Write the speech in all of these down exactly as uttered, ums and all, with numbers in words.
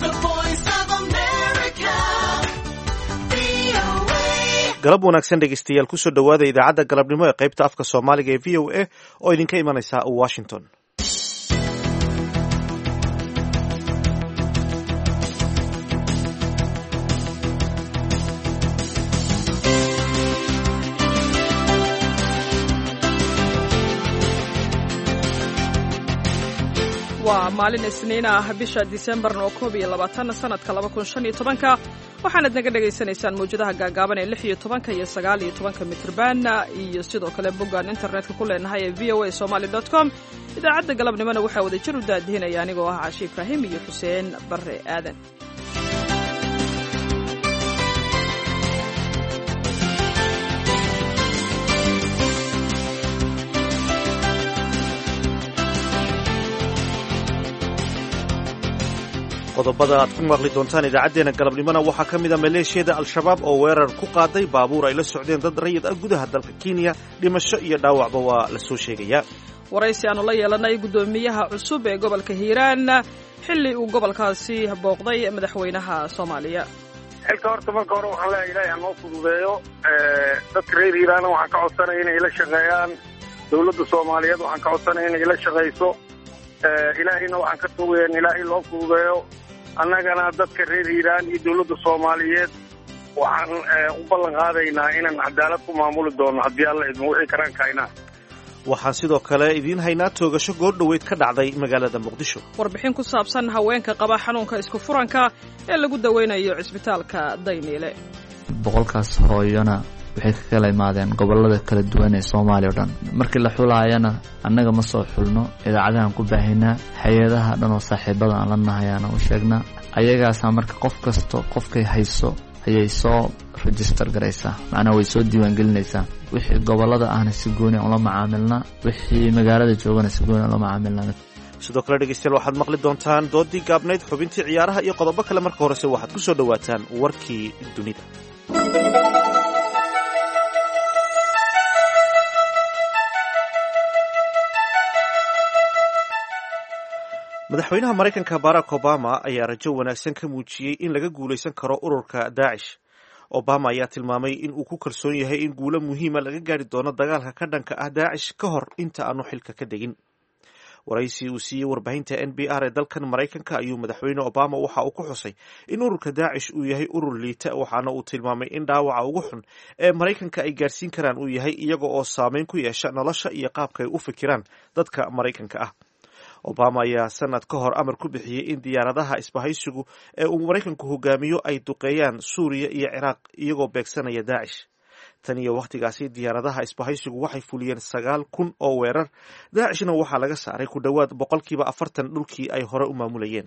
galab wanaagsan dhegeystayaal kusoo dhowaada idaacadda galabnimo ee qaybta afka soomaaliga ee v o a oo idinka imanaysa washington. waa maalin isniin ah bisha disembar oo koob iyo labaatan sanadka laba kun shan iyo tobanka waxaanad naga dhagaysanaysaan mawjadaha gaagaaban ee lix iyo tobanka iyo sagaal iyo tobanka mitrban iyo sidoo kale boggaan internetka ku leenahay ee v o a somaly dot com. idaacadda galabnimona waxaa wada jir u daadihinaya anigoo ah caashi ibraahim iyo xuseen barre aadan. qodobada aad ku maqli doontaan idaacaddeenna galabnimona waxaa ka mid a maleeshiyada al-shabaab oo weerar ku qaaday baabuur ay la socdeen dad rayid ah gudaha dalka kenya. dhimasho iyo dhaawacba waa la soo sheegayaa. waraysi aanu la yeelanay guddoomiyaha cusub ee gobolka hiiraan xilli uu gobolkaasi booqday madaxweynaha soomaaliya. xilka horta marka hore waxaan leeyahay ilaahay hanoo fududeeyo. dadka reer hiiraana waxaan ka codsanaya inay la shaqeeyaan dowladda soomaaliyeed. waxaan ka codsanaya inay la shaqayso. ilaahayna waxaan ka tuugaya in ilaahay loo fududeeyo. annagana dadka reer hiiraan iyo dowladda soomaaliyeed waxaan u ballan qaadaynaa inaan cadaalad ku maamuli doono haddii alla idmo wixii karaan kaynaa. waxaan sidoo kale idiin haynaa toogasho goordhoweyd ka dhacday magaalada muqdisho. warbixin ku saabsan haweenka qaba xanuunka isku furanka ee lagu daweynayo cisbitaalka dayniile. boqolkaas hooyona waxay ka kala imaadeen gobolada kala duwan ee soomaaliya o dhan. markii la xulaayana annaga ma soo xulno, idaacadahan ku baahinaa, hay-adaha dhan oo saaxiibada aan la nahay aan u sheegnaa. ayagaasaa marka qof kasto qofkay hayso ayay soo register garaysaa, macnaha way soo diiwaangelinaysaa. wixii gobolada ahna si gooni aan ula macaamilnaa, wixii magaalada joogana si gooni aan ula macaamilnaa. sidoo kale dhegeystayaal waxaad maqli doontaan doodii gaabnayd, xubintii ciyaaraha iyo qodobo kale. marka horese waxaad ku soo dhowaataan warkii dunida. madaxweynaha maraykanka barack obama ayaa rajo wanaagsan ka muujiyey in laga guulaysan karo ururka daacish. obama ayaa tilmaamay in uu ku kalsoon yahay in guulo muhiima laga gaari doono dagaalka ka dhanka ah daacish ka hor inta aanu xilka ka degin. waraysi uu siiyey warbaahinta n b r ee dalkan maraykanka ayuu madaxweyne obama waxa uu ku xusay in ururka daacish uu yahay urur liita, waxaana uu tilmaamay in dhaawaca ugu xun ee maraykanka ay gaarsiin karaan uu yahay iyaga oo saameyn ku yeesha nolosha iyo qaabka ay u fikiraan dadka maraykanka ah. obama ayaa sanad ka hor amar ku bixiyey in diyaaradaha isbahaysigu ee uu maraykanku hogaamiyo ay duqeeyaan suuriya iyo ciraaq iyagoo beegsanaya daacish. tan iyo wakhtigaasi diyaaradaha isbahaysigu waxay fuliyeen sagaal kun oo weerar. daacishna waxaa laga saaray ku dhowaad boqolkiiba afartan dhulkii ay hore u maamulayeen.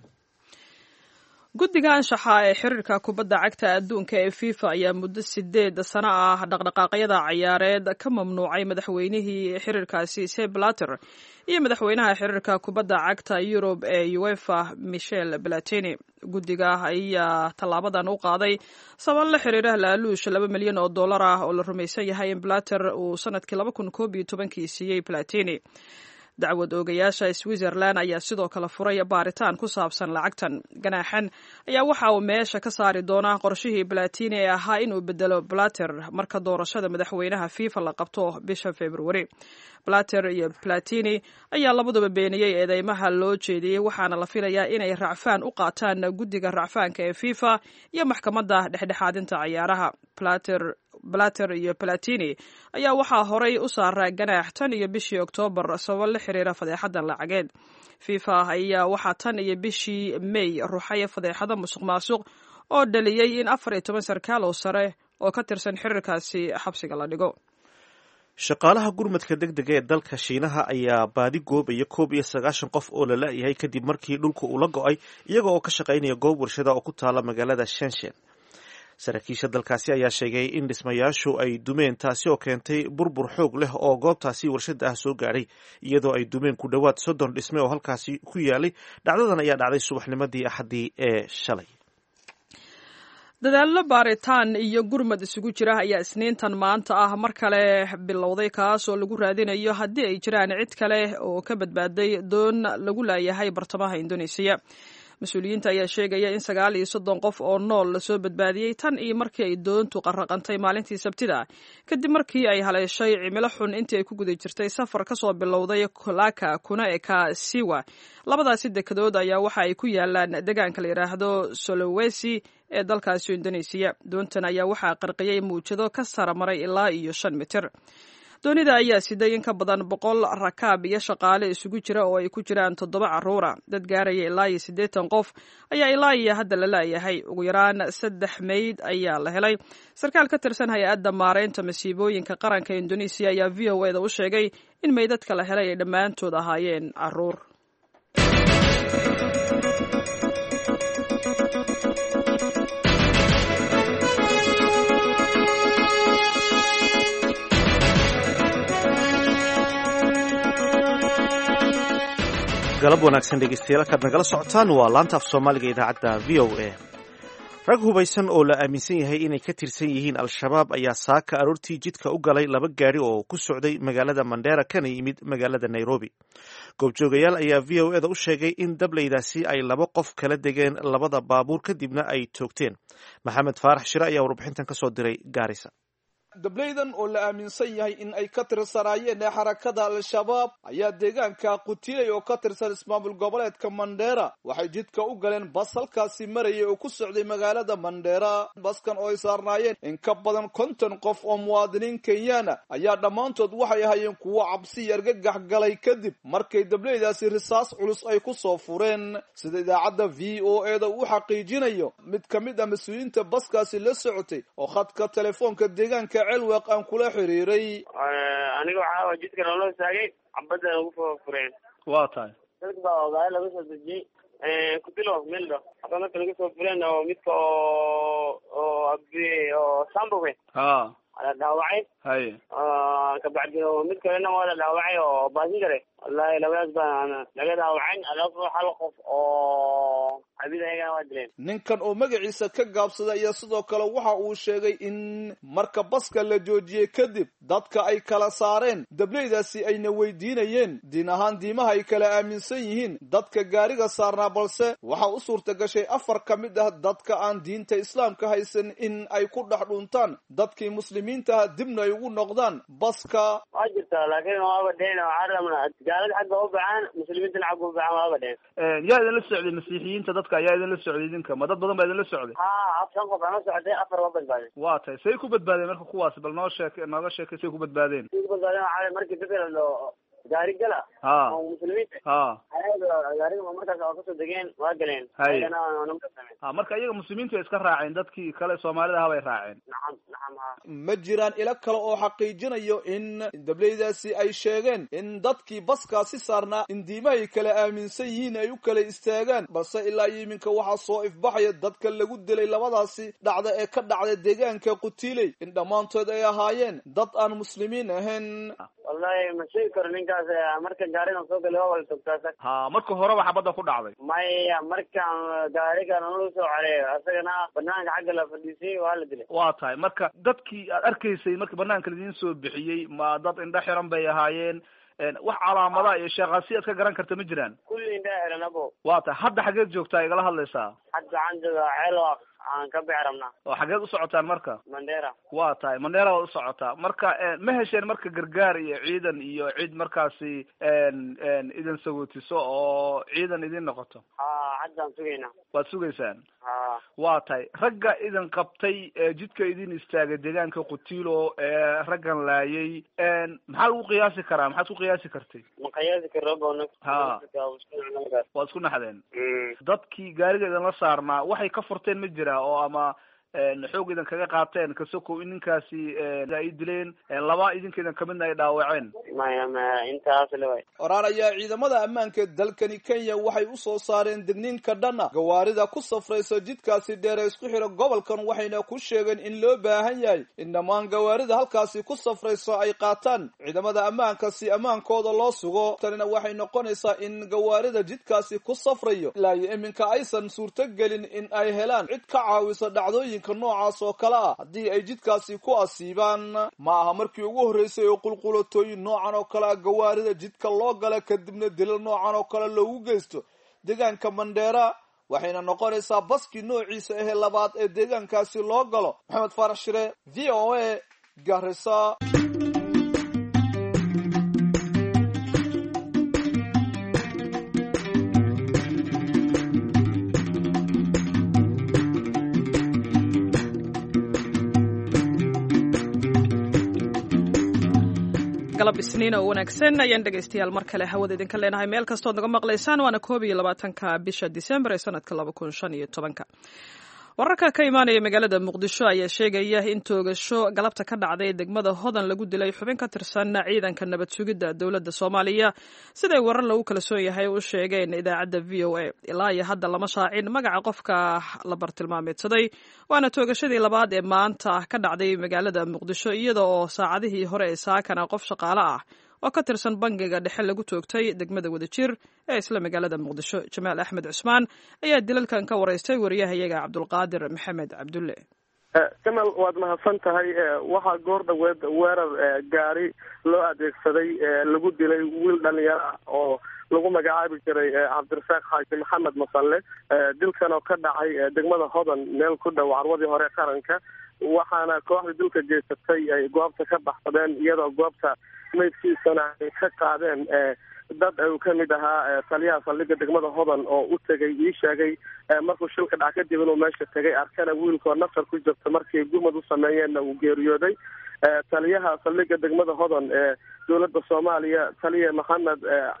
guddiga anshaxa ee xiriirka kubadda cagta adduunka ee fifa ayaa muddo sideed sano ah dhaqdhaqaaqyada ciyaareed ka mamnuucay madaxweynihii xiriirkaasi Sepp Blatter iyo madaxweynaha xiriirka kubadda cagta Yurub ee UEFA Michel Platini. guddiga ayaa tallaabadan u qaaday sabab la xiriira laaluush laba milyan oo dollar ah oo la rumaysan yahay in Blatter uu sanadkii laba kun koob iyo tobankii siiyey Platini. dacwad oogayaasha Switzerland ayaa sidoo kale furay baaritaan ku saabsan lacagtan. ganaaxan ayaa waxa uu meesha ka saari doonaa qorshihii Platini ee ahaa inuu bedelo Blatter marka doorashada madaxweynaha FIFA la qabto bisha February. Blatter iyo Platini ayaa labaduba beeniyey eedeymaha loo jeediyey, waxaana la filayaa inay racfaan u qaataan guddiga racfaanka ee FIFA iyo maxkamadda dhexdhexaadinta ciyaaraha. Blatter Blatter iyo Platini ayaa waxaa horay u saaraa ganaax tan iyo bishii Oktoobar sabab la xiriira fadeexadan lacageed. FIFA ayaa waxaa tan iyo bishii May ruuxay fadeexada musuqmaasuq oo dhaliyey in afar iyo toban sarkaal oo sare oo ka tirsan xiriirkaasi xabsiga la dhigo. shaqaalaha gurmadka degdega ee dalka shiinaha ayaa baadi goobaya koob iyo sagaashan qof oo la la-yahay kadib markii dhulka uu la go-ay iyaga oo ka shaqaynaya goob warshada oo ku taala magaalada Shenzhen. saraakiisha dalkaasi ayaa sheegay in dhismayaashu ay dumeen, taasi oo keentay burbur xoog leh oo goobtaasi warshada ah soo gaadhay, iyadoo ay dumeen ku dhowaad soddon dhisme oo halkaasi ku yaalay. dhacdadan ayaa dhacday subaxnimadii axadii ee shalay. dadaallo baaritaan iyo gurmad isugu jira ayaa isniintan maanta ah mar kale bilowday, kaas oo lagu raadinayo haddii ay jiraan cid kale oo ka badbaaday doon lagu laayahay bartamaha Indonesia. mas-uuliyiinta ayaa sheegaya in sagaal iyo soddon qof oo nool lasoo badbaadiyey tan iyo markii ay doontu qarraqantay maalintii sabtida kadib markii ay haleeshay cimilo xun intii ay ku guda jirtay safar ka soo bilowday kolaka kuna eka siwa. labadaasi dekedood ayaa waxa ay ku yaalaan deegaanka la yidhaahdo Sulawesi ee dalkaasi Indonesia. doontan ayaa waxaa qarqiyay muujado ka sara maray ilaa iyo shan mitir. doonida ayaa siday in ka badan boqol rakaab iyo shaqaale isugu jira oo ay ku jiraan toddoba carruura. dad gaaraya ilaa iyo siddeetan qof ayaa ilaa iyo hadda la laayahay. ugu yaraan saddex meyd ayaa la helay. sarkaal ka tirsan hay-adda maareynta masiibooyinka qaranka Indonesia ayaa v o eda u sheegay in meydadka la helay ay dhammaantood ahaayeen carruur. galab wanaagsan dhegeystayaal kaad nagala socotaan waa laanta af soomaaliga idaacadda v o a. rag hubaysan oo la aaminsan yahay inay ka tirsan yihiin al-shabaab ayaa saaka aroortii jidka u galay laba gaari oo ku socday magaalada Mandera kana yimid magaalada Nairobi. goobjoogayaal ayaa v o eda u sheegay in dableydaasi ay laba qof kala degeen labada baabuur kadibna ay toogteen. maxamed faarax shire ayaa warbixintan ka soo diray Gaarisa. dableydan oo la aaminsan yahay in ay ka tirsanaayeen xarakada al-shabaab ayaa deegaanka Qutiley oo ka tirsan ismaamul goboleedka Mandera waxay jidka u galeen bas halkaasi marayay oo ku socday magaalada Mandera. baskan oo ay saarnaayeen in ka badan konton qof oo muwaadiniin Kenyan ayaa dhammaantood waxay ahaayeen kuwo cabsi argagax galay kadib markay dableydaasi risaas culus ay ku soo fureen. sida idaacadda v o eda uu xaqiijinayo mid ka mid ah mas'uuliyiinta baskaasi la socotay oo khadka telefoonka deegaanka celwaq aan kula xiriiray. aniga waxaa jidka loo taagay cabada ugu fureen. waa tahay dadka baa ogaay laga soo dejiyay ee kutilo meldo hadda marka laga soo fureen oo midka oo oo abdi oo sambowe ha ala dhaawacay hay ah ka bacdi mid kalena waa la dhaawacay oo baasin gare wallahi labadaas baan laga dhaawacay alaafo hal qof oo abidayga waa dileen. ninkan oo magaciisa ka gaabsada ayaa sidoo kale waxa uu sheegay in marka baska la joojiyay kadib dadka ay kala saareen dableydaasi ayna weydiinayeen diin ahaan diimaha ay kala aaminsan yihiin dadka gaariga saarnaa, balse waxa u suurta gashay afar ka mid ah dadka aan diinta islaamka haysan in ay ku dhex dhuntaan dadkii muslimiinta dibna ay ugu noqdaan baska. waa jirta laakiin waa badeen waxaa rabnaa gaalada xagga u bacaan muslimiinta xagga u bacaan waa badeen. yaa idin la socday masiixiyiinta dadka ayaa idin la socday idinka ma dad badan baa idin la socday? ha afar qof aan socday afar waa badbaadeen. waa tahay say ku badbaadeen marka kuwaas bal noo sheek nooga sheekay say ku badbaadeen. ku badbaadeen waxaa markii dadka loo gaari gala oo muslimiinta ha gaariga markaas oo kasoo degeen waa galeen ayana numka sameeyay. ha marka iyaga muslimiintu iska raaceen dadkii kale Soomaalida ha bay raaceen. nacam nacam ha ma jiraan ila kale oo xaqiijinayo in dableydaasi ay sheegeen in dadkii baskaasi saarnaa in diimaha kala aaminsan yihiin ay u kala istaagaan, balse ilaa iminka waxaa soo ifbaxaya dadka lagu dilay labadaasi dhacda ee ka dhacday deegaanka Qutiley in dhammaantood ay ahaayeen dad aan muslimiin ahayn. wallahi ma sheegi karo ninkaas marka gaariga soo galay waa wala togtaasay. ha marka hore waxa badda ku dhacday maya markaan gaariga noo soo careeyo asagana banaanka xagga la fadhiisay waa la dilay. waa tahay marka dadkii aad arkaysay marka banaanka la idin soo bixiyay ma dad indha xiran bay ahaayeen? wax calaamada iyo sheekhaasi aad ka garan karta ma jiraan? kulli indha xiran abo. waa tahay hadda xageed joogtaa igala hadlaysaa? hadda aan joogaa celwaq aan ka beerabna. oo xageed u socotaan marka? Mandera. waa tahay Mandera waa u socotaa marka ma hesheen marka gargaar iyo ciidan iyo cid markaasi idin sagootiso oo ciidan idin noqoto? ha haddaan sugayna. waad sugaysaan? ha waa tahay ragga idin qabtay jidka idin istaagay deegaanka Qutilo ee raggan laayay maxaa lagu qiyaasi karaa? maxaad ku qiyaasi kartay? ma qiyaasi karo boona. ha waad isku naxdeen. dadkii gaariga idin la saarnaa waxay ka furteen ma jira oo ama xoog idan kaga qaateen kasoko in ninkaasi ay dileen laba idinkeedan kamidna ay dhaawaceen? maya ma intaas leeyahay. Qoraan ayaa ciidamada ammaanka dalkani Kenya waxay u soo saareen digniinka dhana gawaarida ku safraysa jidkaasi dheer ee isku xira gobolkan, waxayna ku sheegeen in loo baahan yahay in dhammaan gawaarida halkaasi ku safraysa ay qaataan ciidamada ammaanka si ammaankooda loo sugo. tanina waxay noqonaysaa in gawaarida jidkaasi ku safrayo ilaa iminka aysan suurtagelin in ay helaan cid ka caawisa dhacdooyinka noocaas oo kale ah haddii ay jidkaasi ku asiibaan. ma aha markii ugu horreysay oo qulqulatooyin noocan oo kale ah gawaarida jidka loo gala kadibna dilal noocan oo kale loogu geysto deegaanka Mandera. waxayna noqonaysaa baskii noociisa ahee labaad ee deegaankaasi loo galo. maxamed faarax shire, v o a, Garissa. galab isniin oo wanaagsan ayaan dhegaystayaal mar kale hawada idinka leenahay meel kastood naga maqlaysaan. waana koob iyo labaatanka bisha disembar ee sanadka laba kun shan iyo tobanka. wararka ka imaanaya magaalada muqdisho ayaa sheegaya in toogasho galabta ka dhacday degmada hodan lagu dilay xubin ka tirsan ciidanka nabad sugidda dowladda Soomaaliya, siday warar lagu kala soo yahay u sheegeen idaacadda V O A. ilaa iyo hadda lama shaacin magaca qofka la bartilmaameedsaday, waana toogashadii labaad ee maanta ka dhacday magaalada muqdisho, iyada oo saacadihii hore ee saakana qof shaqaale ah oo ka tirsan bangiga dhexe lagu toogtay degmada Wadajir ee isla magaalada muqdisho. Jamaal Axmed Cusmaan ayaa dilalkan ka wareystay wariyahayaga Cabdulqaadir Maxamed Cabdulle. Jamaal, waad mahadsan tahay. waxaa goor dhaweed weerar gaari loo adeegsaday lagu dilay wiil dhalinyaro oo lagu magacaabi jiray cabdirasaaq xaaji maxamed masalle. dilkan oo ka dhacay degmada hodan meel ku dhow carwadii hore qaranka, waxaana kooxda dilka geysatay ay goobta ka baxsadeen, iyadoo goobta maydkiisana ay ka qaadeen dad uu ka mid ahaa taliyaha saldhigga degmada hodan oo u tegay ii sheegay markuu shilka dhac kadib inuu meesha tegay, arkana wiilkoo nafar ku jirta markii gurmad u sameeyeenna uu geeriyooday. taliyaha saldhigga degmada hodan ee dowladda Soomaaliya, taliya maxamed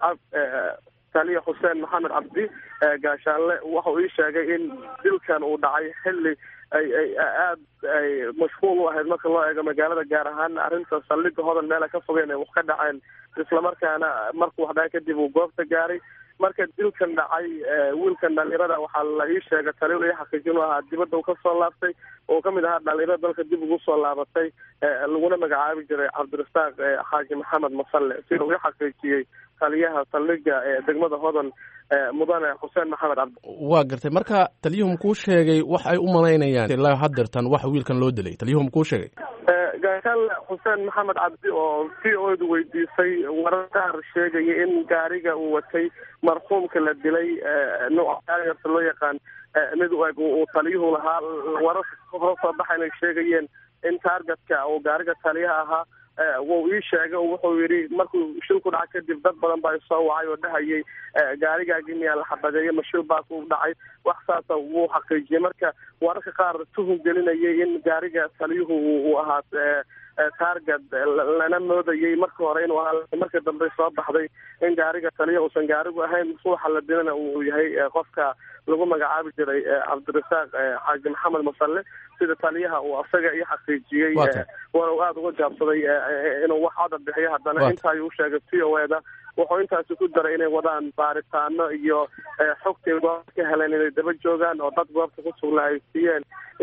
taliya xuseen maxamed cabdi gaashaanle, wuxuu ii sheegay in dilkan uu dhacay xilli ay ay aad ay mashquul u ahayd marka loo eego magaalada, gaar ahaan arrinta saldhigga hodan meel ay ka fogeen ay wax ka dhaceen, islamarkaana markuu wax dhaca kadib uu goobta gaaray. marka dilkan dhacay wiilkan dhalinyarada waxaa la ii sheegay taliyo ii xaqiijin ahaa dibadda uu ka soo laabtay oo ka mid ahaa dhalinyarada dalka dib ugu soo laabatay, laguna magacaabi jiray cabdirasaaq xaaji maxamed masalle, sida uu ii xaqiijiyey taliyaha saldhigga ee degmada hodan mudane xuseen maxamed cabdi. waa gartay. marka taliyuhum kuu sheegay wax ay u malaynayaan ilaa haddeertan wax wiilkan loo dilay, taliyuhum kuu sheegay? gaashaanle xuseen maxamed cabdi oo v o edu weydiisay warar qaar sheegaya in gaariga uu watay marxuumka la dilay nooca gaarigaasa loo yaqaan mid u eg uu taliyuhu lahaa. warar hore soo baxayn ay sheegayeen in taargetka uu gaariga taliyaha ahaa. wuu ii sheegay oo wuxuu yidhi markuu shilku dhaca kadib dad badan baa soo wacay oo dhahayay gaarigaagii miyaa la xabadeeyey, ma shil baa ku dhacay, wax saasa wuu xaqiijiyey. marka wararka qaar tuhun gelinayay in gaariga taliyuhu uu ahaa taarget lana moodayay marka hore inuu ahaa, marka dambe soo baxday in gaariga taliya uusan gaarigu ahayn, suuxa la dilana uu yahay qofka lagu magacaabi jiray cabdirasaaq xaaji maxamed masalle, sida taliyaha uu asaga ii xaqiijiyey. waa uu aada uga jaabsaday inuu wax codad bixiyo, haddana inta ayuu sheegay v o eda. wuxuu intaasi ku daray inay wadaan baaritaano iyo xogtay goobta ka heleen inay daba joogaan, oo dad goobta ku sugnaa ay siiyeen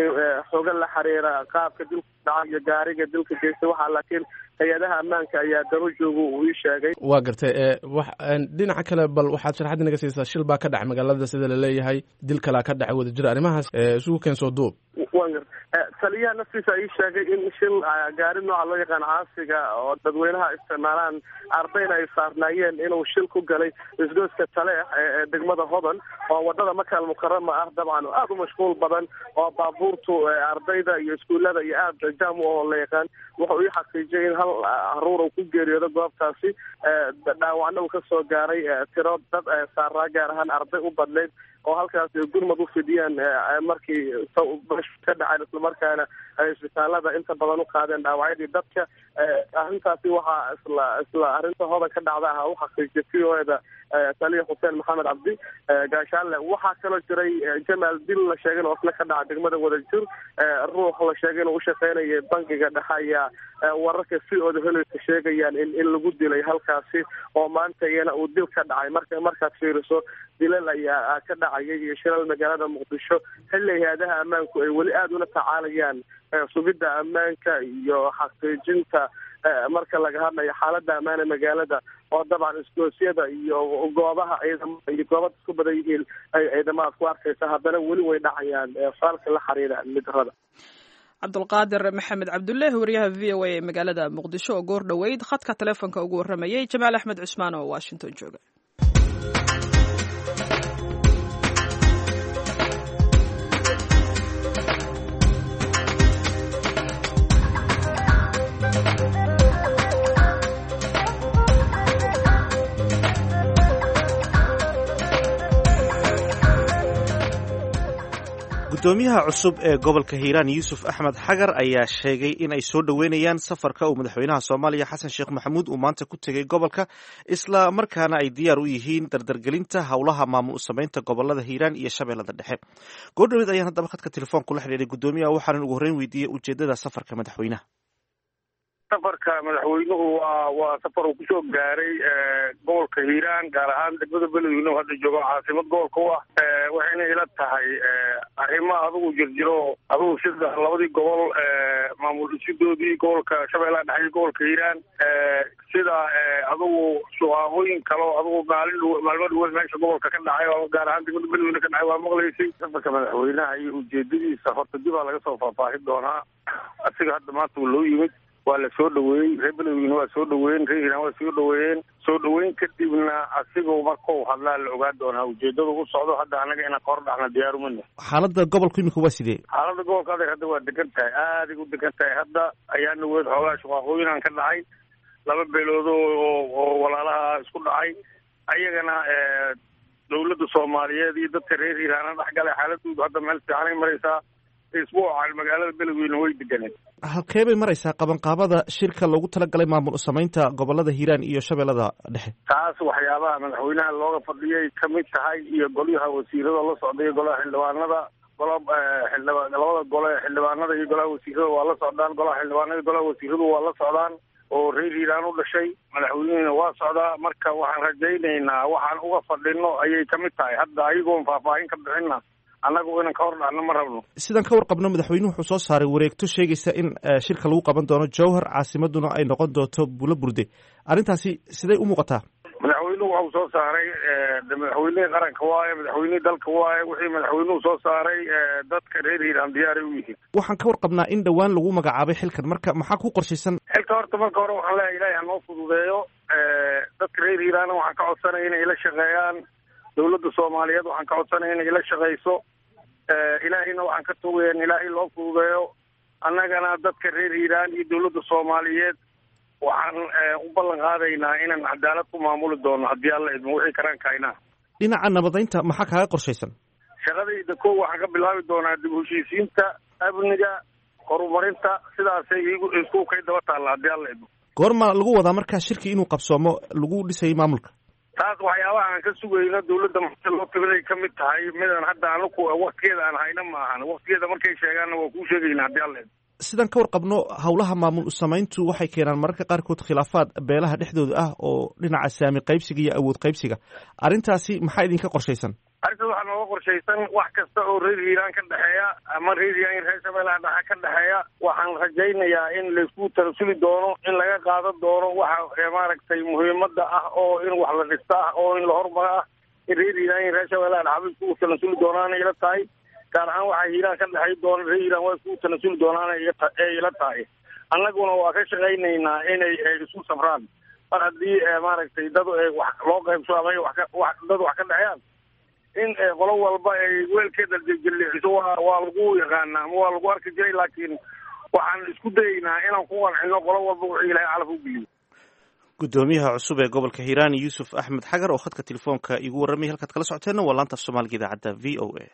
xoga la xiriira qaabka dilka dhaca iyo gaariga dilka geystay. waxaa laakiin hay-adaha ammaanka ayaa daba jooga uu ii sheegay. waa gartay. wax dhinaca kale bal waxaad sharaxaad inaga siisaa, shil baa ka dhacay magaalada sida laleeyahay, dil kalaa ka dhacay Wadajir, arrimahaas isugu keensoo duub. taliyaha naftiisa ii sheegay in shil gaari nooca loo yaqaan caasiga oo dadweynaha isticmaalaan ardayna ay saarnaayeen inuu shil ku galay isgoyska taleex ee degmada hodan oo wadada Maka al-Mukarrama ah, dabcan aada u mashquul badan oo baabuurtu ardayda iyo iskuullada iyo aada jaam oo la yaqaan. wuxuu ii xaqiijiyey in hal caruur uu ku geeriyoodo goobtaasi, dhaawacna uu ka soo gaaray tiro dad saaraa, gaar ahaan arday u badnayd oo halkaas gurmad u fidiyeen markii ka dhacay, islamarkaana ay isbitaalada inta badan u qaadeen dhaawacyadii dadka. arrintaasi waxaa isla isla arrinta hodan ka dhacda ah u xaqiijiyay v o eda taliya xuseen maxamed cabdi gaashaanle. waxaa kaloo jiray jamaal dil la sheegay oo isna ka dhaca degmada Wadajir, ruux la sheegay inuu u shaqeynayay bangiga dhexe ayaa wararka v o da heleysa sheegayaan in in lagu dilay halkaasi, oo maanta iyana uu dil ka dhacay. marka markaad fiiriso dilal ayaa ka dhacayay iyo shilal magaalada muqdisho, xilli hay-adaha ammaanku ay weli aada ula tacaalayaan sugidda ammaanka iyo xaqiijinta marka laga hadlayo xaaladda ammaane magaalada, oo dabcan isgoosyada iyo goobaha ciidamada iyo goobada isku badan yihiin ay ciidamadaad ku arkaysa, haddana weli way dhacayaan faalka la xiriira amnidarrada. cabdulqaadir maxamed cabdulle, wariyaha v o a ee magaalada muqdisho oo goor dhoweyd khadka taleefonka ugu warramayay Jamaal Axmed Cusmaan oo Washington jooga. gudoomiyaha cusub ee gobolka hiiraan yuusuf axmed xagar ayaa sheegay in ay soo dhoweynayaan safarka uu madaxweynaha soomaaliya xasan sheekh maxamuud uu maanta ku tegey gobolka isla markaana ay diyaar u yihiin dardargelinta howlaha maamul samaynta gobolada hiiraan iyo shabeellada dhexe. goordhoweed ayaan haddaba khadka telefoon kula xidhiidhay gudoomiyaha waxaanan ugu horreyn weydiiyey ujeedada safarka madaxweynaha. safarka madaxweynuhu waa waa safar uu kusoo gaaray gobolka hiiraan gaar ahaan degmada beledweyne oo hadda joogo caasimad gobolka u ah waxayna ila tahay arrimo adigu jirjiro adigu sida labadii gobol maamul dhisidoodii gobolka shabeellaha dhexe iyo gobolka hiiraan sida adigu shuqaaqooyin kale oo adigu maalin maalmo dhaweed meesha gobolka ka dhacay oo gaar ahaan degmada beledweyne ka dhacay waa maqlaysay. safarka madaxweynaha iyo ujeedadiisa horta dib aa laga soo faahfaahin doonaa. asiga hadda maanta uu loo yimid waa la soo dhaweeyey, reer beledweyne waa soo dhaweeyeen, reer hiiraan waa soo dhaweeyeen. soo dhaweyn kadibna asigoo markau hadlaa la ogaa doonaa ujeedada u socdo. hadda anaga inaan kahor dhacna diyaarumana. xaalada gobolka imika waa sidee? xaalada gobolka adeer hadda waa degan tahay, aaday u degan tahay. hadda ayaa naweed xoogaa shuqaaqooyinaan ka dhacay, laba beelood oo oo walaalaha isku dhacay. ayagana dawladda soomaaliyeed iyo dadka reer hiiraana dhexgalay xaaladoodu hadda meel fiicanay maraysaa. isbuuca magaalada beledweyne way deganeen. halkee bay maraysaa qabanqaabada shirka loogu talagalay maamul samaynta gobolada hiiraan iyo shabeellada dhexe? taas waxyaabaha madaxweynaha looga fadhiyay ka mid tahay iyo golyaha wasiirada la socday golaha xildhibaanada gola xildhibaan labada gole xildhibaanada iyo golaha wasiirada waa la socdaan. golaha xildhibaanada iyo golaha wasiiradu waa la socdaan oo reer hiiraan u dhashay. madaxweynehina waa socdaa. marka waxaan rajaynaynaa waxaan uga fadhino ayay ka mid tahay. hadda ayagoon faahfaahin ka bixina annagu inaan ka hor dhacno ma rabno. sidaan ka warqabno madaxweynuhu wuxuu soo saaray wareegto sheegaysa in shirka lagu qaban doono jowhar, caasimaduna ay noqon doonto bulo burde. arrintaasi siday u muuqataa? madaxweynuhu waxuu soo saaray madaxweynihii qaranka waaye, madaxweynihii dalka waaye. wixii madaxweynuhu soo saaray dadka reer hiiraan diyaaray u yihiin. waxaan ka warqabnaa in dhowaan lagu magacaabay xilkan, marka maxaa ku qorshaysan? xilka horta marka hore waxaan leeyahay ilaahay hanoo fududeeyo. dadka reer hiiraana waxaan ka codsanaya inay ila shaqeeyaan. dawladda soomaaliyeed waxaan ka codsanaya inay ila shaqeyso. ilaahayna waxaan ka tugaya in ilaahay loo fududeeyo. annagana dadka reer hiiraan iyo dawladda soomaaliyeed waxaan u ballan qaadaynaa inaan cadaalad ku maamuli doono haddii alla idmo wixii karaankaynaa. dhinaca nabadaynta maxaa kaaga qorshaysan? shaqadayda kow waxaan ka bilaabi doonaa dib u heshiisiinta, amniga, horumarinta. sidaasay isku kay daba taalla haddii alla idmo. goorma lagu wadaa markaa shirki inuu qabsoomo lagu dhisayay maamulka? taas waxyaabaha aan ka sugayno dawladda marka loo tabaday ka mid tahay. midan hadda anaku waktigeeda aan hayna ma ahan. waktigeeda markay sheegaanna waa kuu sheegaynaa haddii alla idmo. sidaan ka warqabno howlaha maamul samayntu waxay keenaan mararka qaarkood khilaafaad beelaha dhexdooda ah oo dhinaca saami qaybsiga iyo awood qaybsiga. arrintaasi maxaa idinka qorshaysan? arrintaas waxaa nooga qorshaysan wax kasta oo reer hiiraan ka dhexeeya ama reer hiiraan iyo reer shabeellaha dhexe ka dhexeeya. waxaan rajaynayaa in laysku tarasuli doono, in laga qaadan doono waxa maaragtay muhiimada ah oo in wax la dhista ah oo in la horumara ah. in reer hiiraan iyo reer shabeellaha dhexe iskugu tanasuli doonaana ila tahay. gaar ahaan waxaa hiiraan ka dhexay doona reer hiiraan waa iskugu tanasuli doonaana ee ila tahay. annaguna waa ka shaqaynaynaa inay isku safraan. mar haddii maaragtay dad wax loo qaybso ama wax dad wax ka dhexeyaan in qolo walba ay weelkeeda jiliciso waa waa lagu yaqaanaa ama waa lagu arki jiray. laakiin waxaan isku dayaynaa inaan ku qancino qolo walba wuxuu ilaahay calaf u geliyo. gudoomiyaha cusub ee gobolka hiiraan yuusuf axmed xagar oo khadka telefoonka igu warramay. halkaad kala socoteenna waa laanta af soomaaliga idaacadda v o a.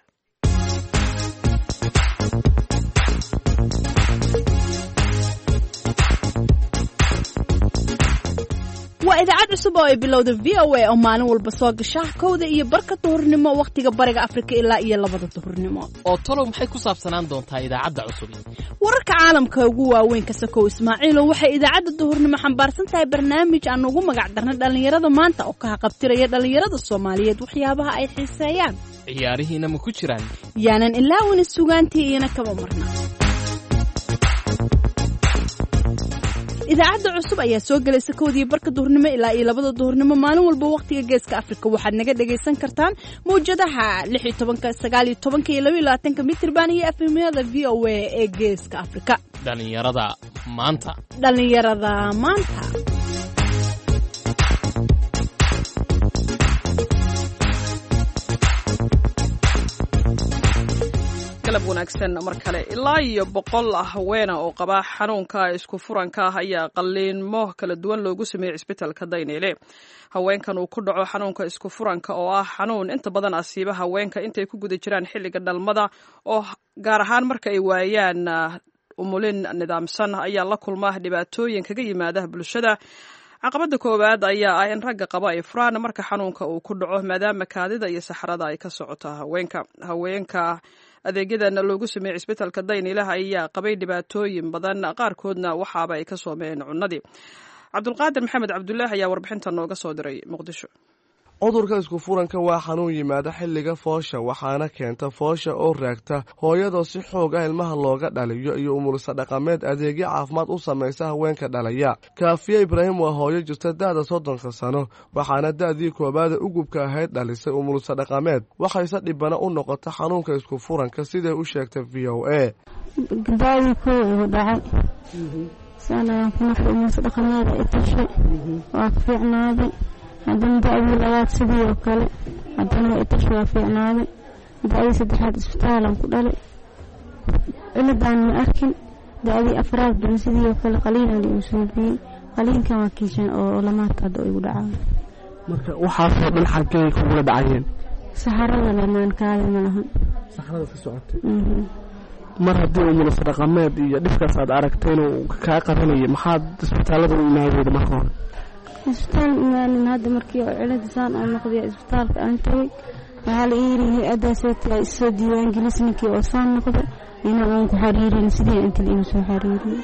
waa idaacad cusub oo ay bilowda v o a oo maalin walba soo gasha kowda iyo barka duhurnimo wakhtiga bariga afrika ilaa iyo labada duhurnimo. oo talow maxay ku saabsanaan doontaa idaacadda cusub? wararka caalamka ugu waaweyn ka sakow ismaaciilo waxay idaacadda duhurnimo xambaarsan tahay barnaamij aan ugu magac darnay dhallinyarada maanta oo ka haqabtiraya dhallinyarada soomaaliyeed waxyaabaha ay xiiseeyaan. ciyaarihiina ma ku jiraan? yaanan ilaawina sugaantii iyana kama marna. idaacadda cusub ayaa soo gelaysa kowdii barka duhurnimo ilaa iyo labada duhurnimo maalin walba wakhtiga geeska afrika. waxaad naga dhagaysan kartaan mawjadaha lix iyo tobanka sagaal iyo tobanka iyo laba iyo labaatanka mitirban iyo efemyada v o a ee geeska afrika. dhallinyarada maanta dhallinyarada maanta galab wanaagsan mar kale ilaa iyo boqol haweena oo qaba xanuunka isku furanka ah ayaa qalliinmo kala duwan loogu sameeyey cisbitaalka Dayniile. haweenkan uu ku dhaco xanuunka isku furanka oo ah xanuun inta badan asiiba haweenka intay ku guda jiraan xilliga dhalmada oo gaar ahaan marka ay waayaan umulin nidaamsan ayaa la kulma dhibaatooyin kaga yimaada bulshada. caqabada koowaad ayaa ah in ragga qaba ay furaan marka xanuunka uu ku dhaco maadaama kaadida iyo saxarada ay ka socoto haweenka haweenka adeegyadan loogu sameeyey cisbitaalka Dayniile ayaa qabay dhibaatooyin badan qaarkoodna waxaaba ay ka soomeen cunadii. cabdulqaadir maxamed cabdullaahi ayaa warbixintan nooga soo diray muqdisho. cudurka isku furanka waa xanuun yimaada xilliga foosha waxaana keenta foosha oo raagta hooyadoo si xoog ah ilmaha looga dhaliyo iyo umulisa dhaqameed adeegyo caafimaad u samaysa haweenka dhalaya. kaafiye ibraahim waa hooyo jirta da'da soddonka sano waxaana da'dii koobaada ugubka ahayd dhalisay umulisa dhaqameed waxayse dhibana u noqota xanuunka isku furanka siday u sheegtay v o a. haddana da-dii labaad sidii oo kale haddana itash waa fiicnaaday da-dii saddexaad isbitaalan ku dhalay ciladaan ma arkin da-dii afraad ban sidii oo kale qaliinan igu suubiyey qaliinkan waa kiishan oo lamaadka hadda igu dhacaa. marka waxaasoo dhan xaggay kugula dhacayeen? saxarada lamaan kaada ma lahan. saxarada ka socotay mar haddii umulisa dhaqameed iyo dhibkaas aad aragtay inuu kaa qabanayay maxaad isbitaalada u imaadeyda marka hore? isbitaal imaanin hadda markii oo cilada saan oo noqday isbitaalka aan tagay waxaa la ii yiri hay-addaaseti ay soo diiwaan gelis ninkii oo saan noqday inaan aan ku xariirin sidii inta la igu soo xariirin.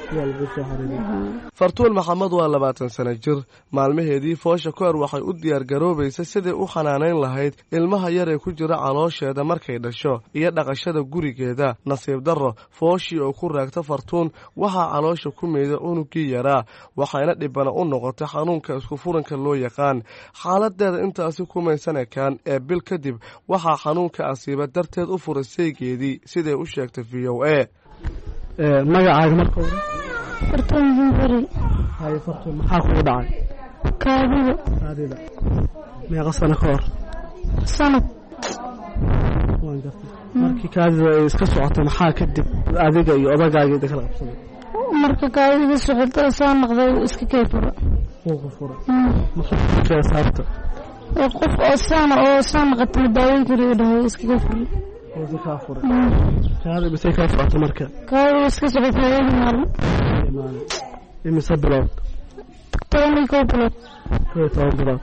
fartuun maxamed waa labaatan sano jir maalmaheedii foosha ka hor waxay u diyaargaroobaysay sidai u xanaanayn lahayd ilmaha yar ee ku jira caloosheeda markay dhasho iyo dhaqashada gurigeeda. nasiib darro fooshii oo ku raagta fartuun waxaa caloosha ku meeda unugii yaraa waxayna dhibana u noqotay xanuunka isku furanka loo yaqaan. xaaladeeda intaasi kumaysan ekaan ee bil kadib waxaa xanuunka asiiba darteed u furay saygeedii siday u sheegtay v o a. magacaaga marka hore? fartuun jimbari. haye fartuun maxaa kugu dhacay? kaadida. kaadida meeqa sano ka hor? sanad. waan gartay markii kaadida ay iska socotay maxaa kadib adiga iyo odagaaga idin kala qabsaday? marka kaadida socotay soo noqday iska kay fura. wuu ku furay. maxaa ka saabta? qof oo saan oo saan noqotay daaweyn kari dhahay iska kay furay. wuu ka furay. kaadida bisay ka socotay marka? kaadida iska socotay maalin. imise bilood? toban iyo kow bilood. kow iyo toban bilood.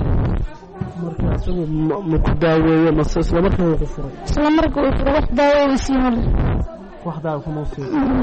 marka isagu ma ku daaweeye mase isla markaa wuu ku furay? isla markaa wuu furay wax daawo isii male. wax daawo kuma sii.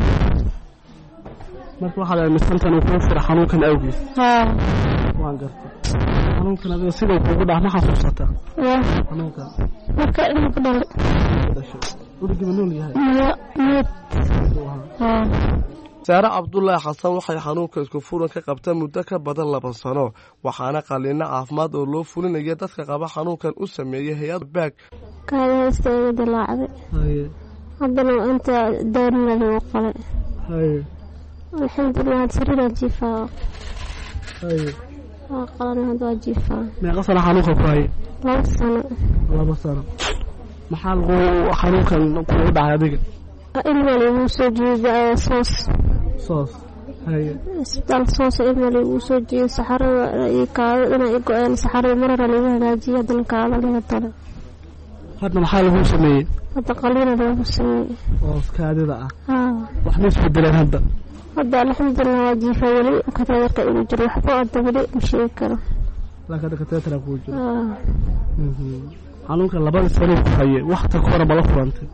marka waxaad aaminsantahay inuu kuu fura xanuunkan awgiis? haa. waan gartay xanuunkan adiga sidau kuugu dhac ma xasuusataa? yaa. xanuunkan marka ilma ku dhalay. dhashay uligiba nool yahay? maya meed. haa. saare cabdullaahi xasan waxay xanuunka isku furan ka qabta muddo ka badan laba sano waxaana qaliino caafimaad oo loo fulinaya dadka qaba xanuunkan u sameeyey hay-ad baag. kaadahaysta iga dilaacday. haye. haddana inta daarinada u qalay. haye. alxamdulilah had sariiraa jiifaa. haye. waa qalan hadda waa jiifaa. meeqa sano xanuunka ku haye? laba sano. laba sano maxaa lagu xanuunkan kugu dhacay adiga? ilmal igu soo jeeda soos. soos. haye. isbitaal soos ilmal igu soo jeeda saxarada iyo kaadida inay i go-een saxarada marara lagu hagaajiyay haddana kaada laga talo. hadda maxaa lagu sameeyey? hadda qaliina lagu sameeyey. oo kaadida ah? haa. wax ma isbedeleen hadda? hadda alxamdulilah waa jiifaa weli kateetarka igu jiro waxba hadda weli ma sheegi karo. laakiin hadda kateetara kuu jiro? haa. xanuunka labada sano ku haye waxta ka hore ma la furantay?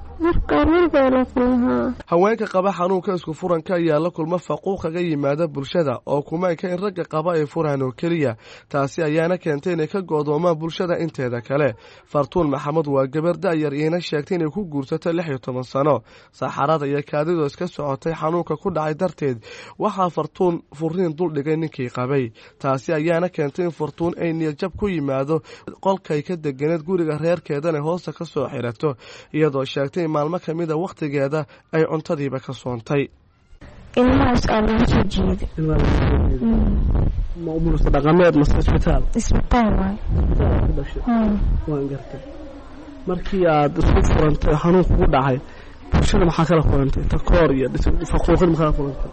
haweenka qaba xanuunka isku furanka ayaa la kulma faquuq kaga yimaada bulshada oo kumaynka in ragga qaba ay furaan oo keliya taasi ayaana keentay inay ka go'doomaan bulshada inteeda kale. fartuun maxamed waa gabar da'yar iina sheegtay inay ku guursatay lix iyo toban sano saxarada iyo kaadidoo iska socotay xanuunka ku dhacay darteed waxaa fartuun furiin dul dhigay ninkii qabay. taasi ayaana keentay in fartuun ay niyadjab ku yimaado qolkay ka deganeed guriga reerkeedana hoosta ka soo xirato iyadoo sheegtay maalmo ka mida wakhtigeeda ay cuntadiiba ka soontay. ilmahaas aa lagu soo jeeday. ma umulista dhaqameed mase isbitaal? isbitaal waay. waan gartay markii aad isku furantay xanuun kugu dhacay bulshada maxaa kala kulantay inta koor iyo faquuqin maxaa kala kulantay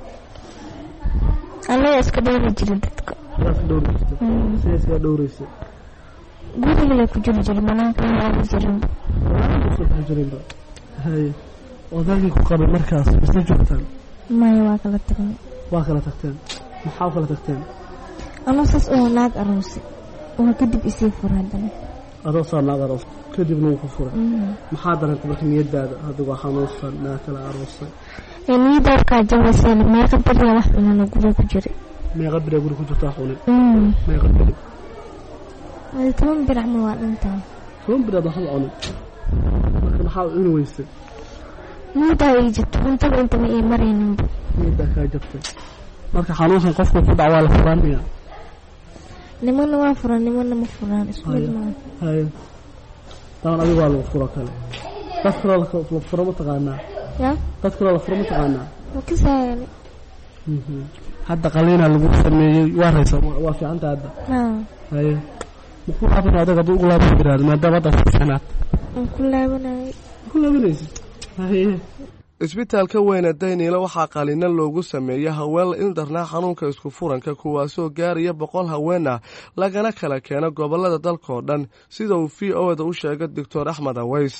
alla iska dhowri jiray dadka iska dhowri jirtay sidee iska dhowraysa guriga la ku jiri jiray banaanka ma jirin ma jirin hay odaygii ku qabay markaas isla joogtaan maya waa kala tagnay waa kala tagteen maxaa kala tagteen ana saas oo naag aroosay oo kadib isii furay hadana adoo saa naag aroos kadibna wuu ku furay maxaa dareentay marka niyadaada hadda waa xanuunsan naag kala aroosay niyadaada ka jawaysay meeqa bari wax inaan guriga ku jiray meeqa bari guriga ku jirtaa xulin meeqa bari ay toban bari ma waa dhantaan toban bari waxa la cunay marka maxaa u cuni weysay niyadaada ay jirto inta inta ma ay maraynin niyadaada ka jabtay marka xanuunsan qofku ku dhacaa la furaanaya nimana waa furan nimana ma furan isku mid ma hay taan adiga waa lagu furo kale dadka la furo ma taqaanaa ya dadka la furo ma taqaanaa ma kisaayay hadda qaliina lagu sameeyay waa raysa waa fiican tahay hadda hay muxuu qabaa adiga dad ugu laaban biraad maadaama dad fiicanaad ku laabanay ku laabanaysa hay isbitaalka weyne Dayniile waxaa qalina loogu sameeyay haween ildarna xanuunka isku furanka kuwaasoo gaaraya boqol haween ah lagana kala keeno gobolada dalka oo dhan sida uu V O A u sheegay Doctor Axmed Aways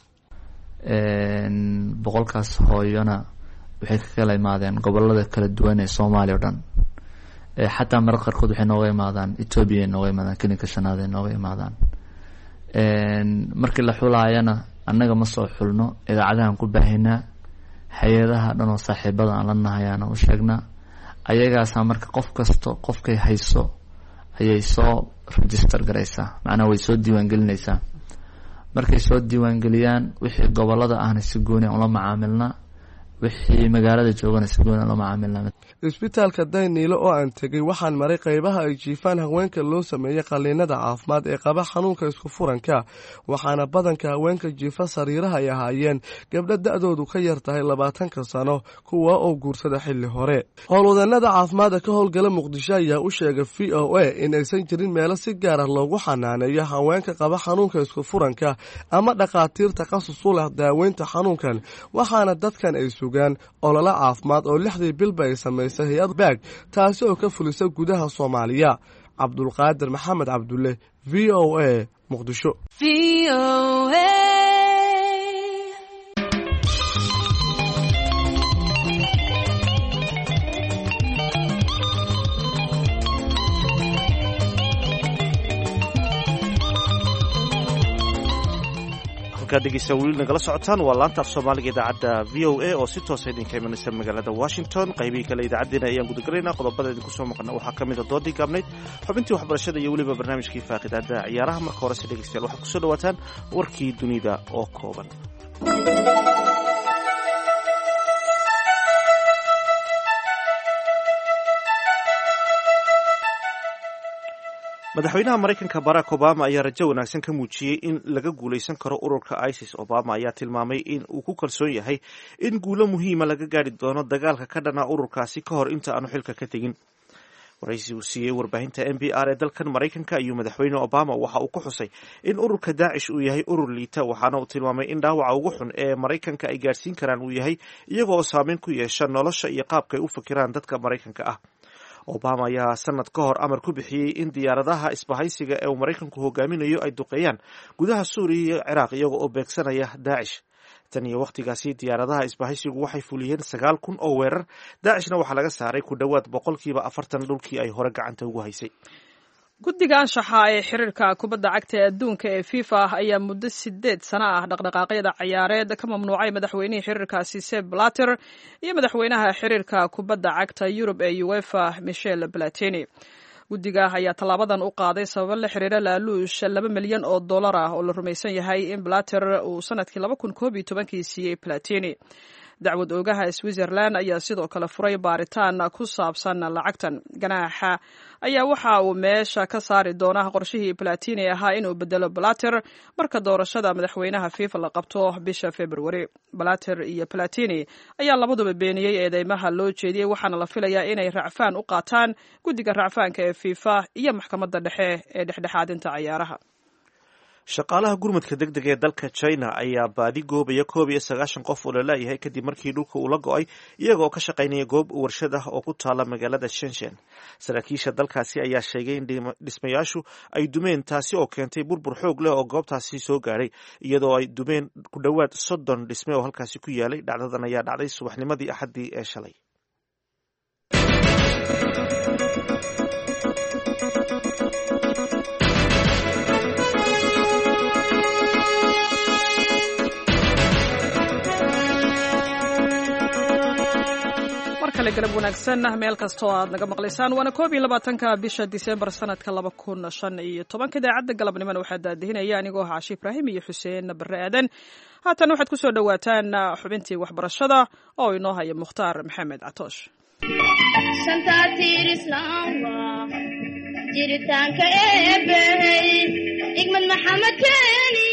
een boqolkaas hooyana waxay ka kala imaadeen gobolada kala duwan ee Soomaaliya oo dhan ee xataa mararka qaarkood waxay nooga imaadaan Ethiopia nooga imaadaan Kenya shanaad nooga imaadaan een markii la xulaayana annaga ma soo xulno idaacadahan ku baahinaa hay'adaha dhan oo saaxiibada aan la nahayaana u sheegnaa ayagaas marka qof kasto qofkay hayso ayay soo register garaysaa macnaha way soo diiwaan gelinaysaa markay soo diiwaan geliyaan wixii gobolada ahna si gooni ah ula macaamilnaa wixii magaalada joogana si gooni ah ula macaamilnaa isbitaalka Dayniile oo aan tagay waxaan maray qaybaha ay jiifaan haweenka loo sameeyay qaliinada caafimaad ee qaba xanuunka isku furanka waxaana badanka haweenka jiifa sariiraha ay ahaayeen gabdho da'doodu ka yar tahay labaatan sano kuwa oo guursada xilli hore howlwadeennada caafimaadka ka howlgala Muqdisho ayaa u sheegay V O A in aysan jirin meelo si gaar ah loogu xanaaneeyo haweenka qaba xanuunka isku furanka ama dhaqaatiir takhasus u leh daaweynta xanuunkan waxaana dadkan ay sugaan olole caafimaad oo lixdii bilba ay sameeyay hay'ad baag taasi oo ka fulisa gudaha Soomaaliya Cabdulqaadir Maxamed Cabdulle V O A Muqdisho V O A dhegeysta weli nagala socotaan waa laanta af Soomaaliga idaacadda V O A oo si toos ah idinka imanaysa magaalada Washington qaybihii kale idaacadeena ayaan gudagalaynaa qodobada idinku soo maqana waxaa ka mid ah doodii gaabnayd xubintii waxbarashada iyo weliba barnaamijkii faaqidaada ciyaaraha marka hore si dhegeystayaal waxaad kusoo dhawaataan warkii dunida oo kooban madaxweynaha Mareykanka Barack Obama ayaa rajo wanaagsan ka muujiyay in laga guuleysan karo ururka ISIS. Obama ayaa tilmaamay in uu ku kalsoon yahay in guulo muhiima laga gaari doono dagaalka ka dhana ururkaasi ka hor inta aanu xilka ka tegin. waraysi uu siiyey warbaahinta N P R ee dalkan Mareykanka ayuu madaxweyne Obama waxa uu ku xusay in ururka Daesh uu yahay urur liita, waxaana uu tilmaamay in dhaawaca ugu xun ee Mareykanka ay gaarsiin karaan uu yahay iyagoo saameyn ku yeesha nolosha iyo qaabka ay u fakiraan dadka Mareykanka ah. Obama ayaa sanad ka hor amar ku bixiyey in diyaaradaha isbahaysiga ee uu Mareykanku hogaaminayo ay duqeeyaan gudaha Suuriya iyo Ciraaq iyaga oo beegsanaya Daesh. tan iyo waqtigaasi diyaaradaha isbahaysigu waxay fuliyeen sagaal kun oo weerar. Daeshna waxaa laga saaray ku dhowaad boqolkiiba afartan dhulkii ay hore gacanta ugu haysay. guddiga anshaxa ee xiriirka kubadda cagta ee adduunka ee FIFA ayaa muddo sideed sano ah dhaqdhaqaaqyada ciyaareed ka mamnuucay madaxweynihii xiriirkaasi Sepp Blatter iyo madaxweynaha xiriirka kubadda cagta Yurub ee UEFA Michel Platini. guddiga ayaa tallaabadan u qaaday sababo la xiriira laaluush laba milyan oo dollar ah oo la rumaysan yahay in Blatter uu sanadkii laba kun koob iyo tobankii siiyey Platini. dacwad oogaha Switzerland ayaa sidoo kale furay baaritaan ku saabsan lacagtan. ganaaxa ayaa waxa uu meesha ka saari doonaa qorshihii Platini ahaa inuu bedelo Blatter marka doorashada madaxweynaha FIFA la qabto bisha February. Blatter iyo Platini ayaa labaduba beeniyey eedeymaha loo jeediyey, waxaana la filayaa inay racfaan u qaataan guddiga racfaanka ee FIFA iyo maxkamadda dhexe ee dhexdhexaadinta ciyaaraha. shaqaalaha gurmadka degdega ee dalka China ayaa baadi goobaya koob iyo sagaashan qof oo la laayahay kadib markii dhulka uu la go'ay iyagoo ka shaqaynaya goob warshad ah oo ku taala magaalada Shenzhen. Saraakiisha dalkaasi ayaa sheegay in dhismayaashu ay dumeen, taasi oo keentay burbur xoog leh oo goobtaasi soo gaaray, iyadoo ay dumeen ku dhowaad soddon dhisme oo halkaasi ku yaalay. Dhacdadan ayaa dhacday subaxnimadii Axaddii ee shalay. galab wanaagsan meel kastoo aad naga maqlaysaan. waana koob iyo labaatanka bisha Diseembar sanadka laba kun shan iyo tobanka. idaacadda galabnimona waxaa daadihinaya anigoo Xaashi Ibraahim iyo Xuseen Barre Aadan. haatan waxaad ku soo dhawaataan xubintii waxbarashada oo inoo haya Mukhtaar Maxamed Catoosh. jiritaanka eebbey igmad maxamed keeni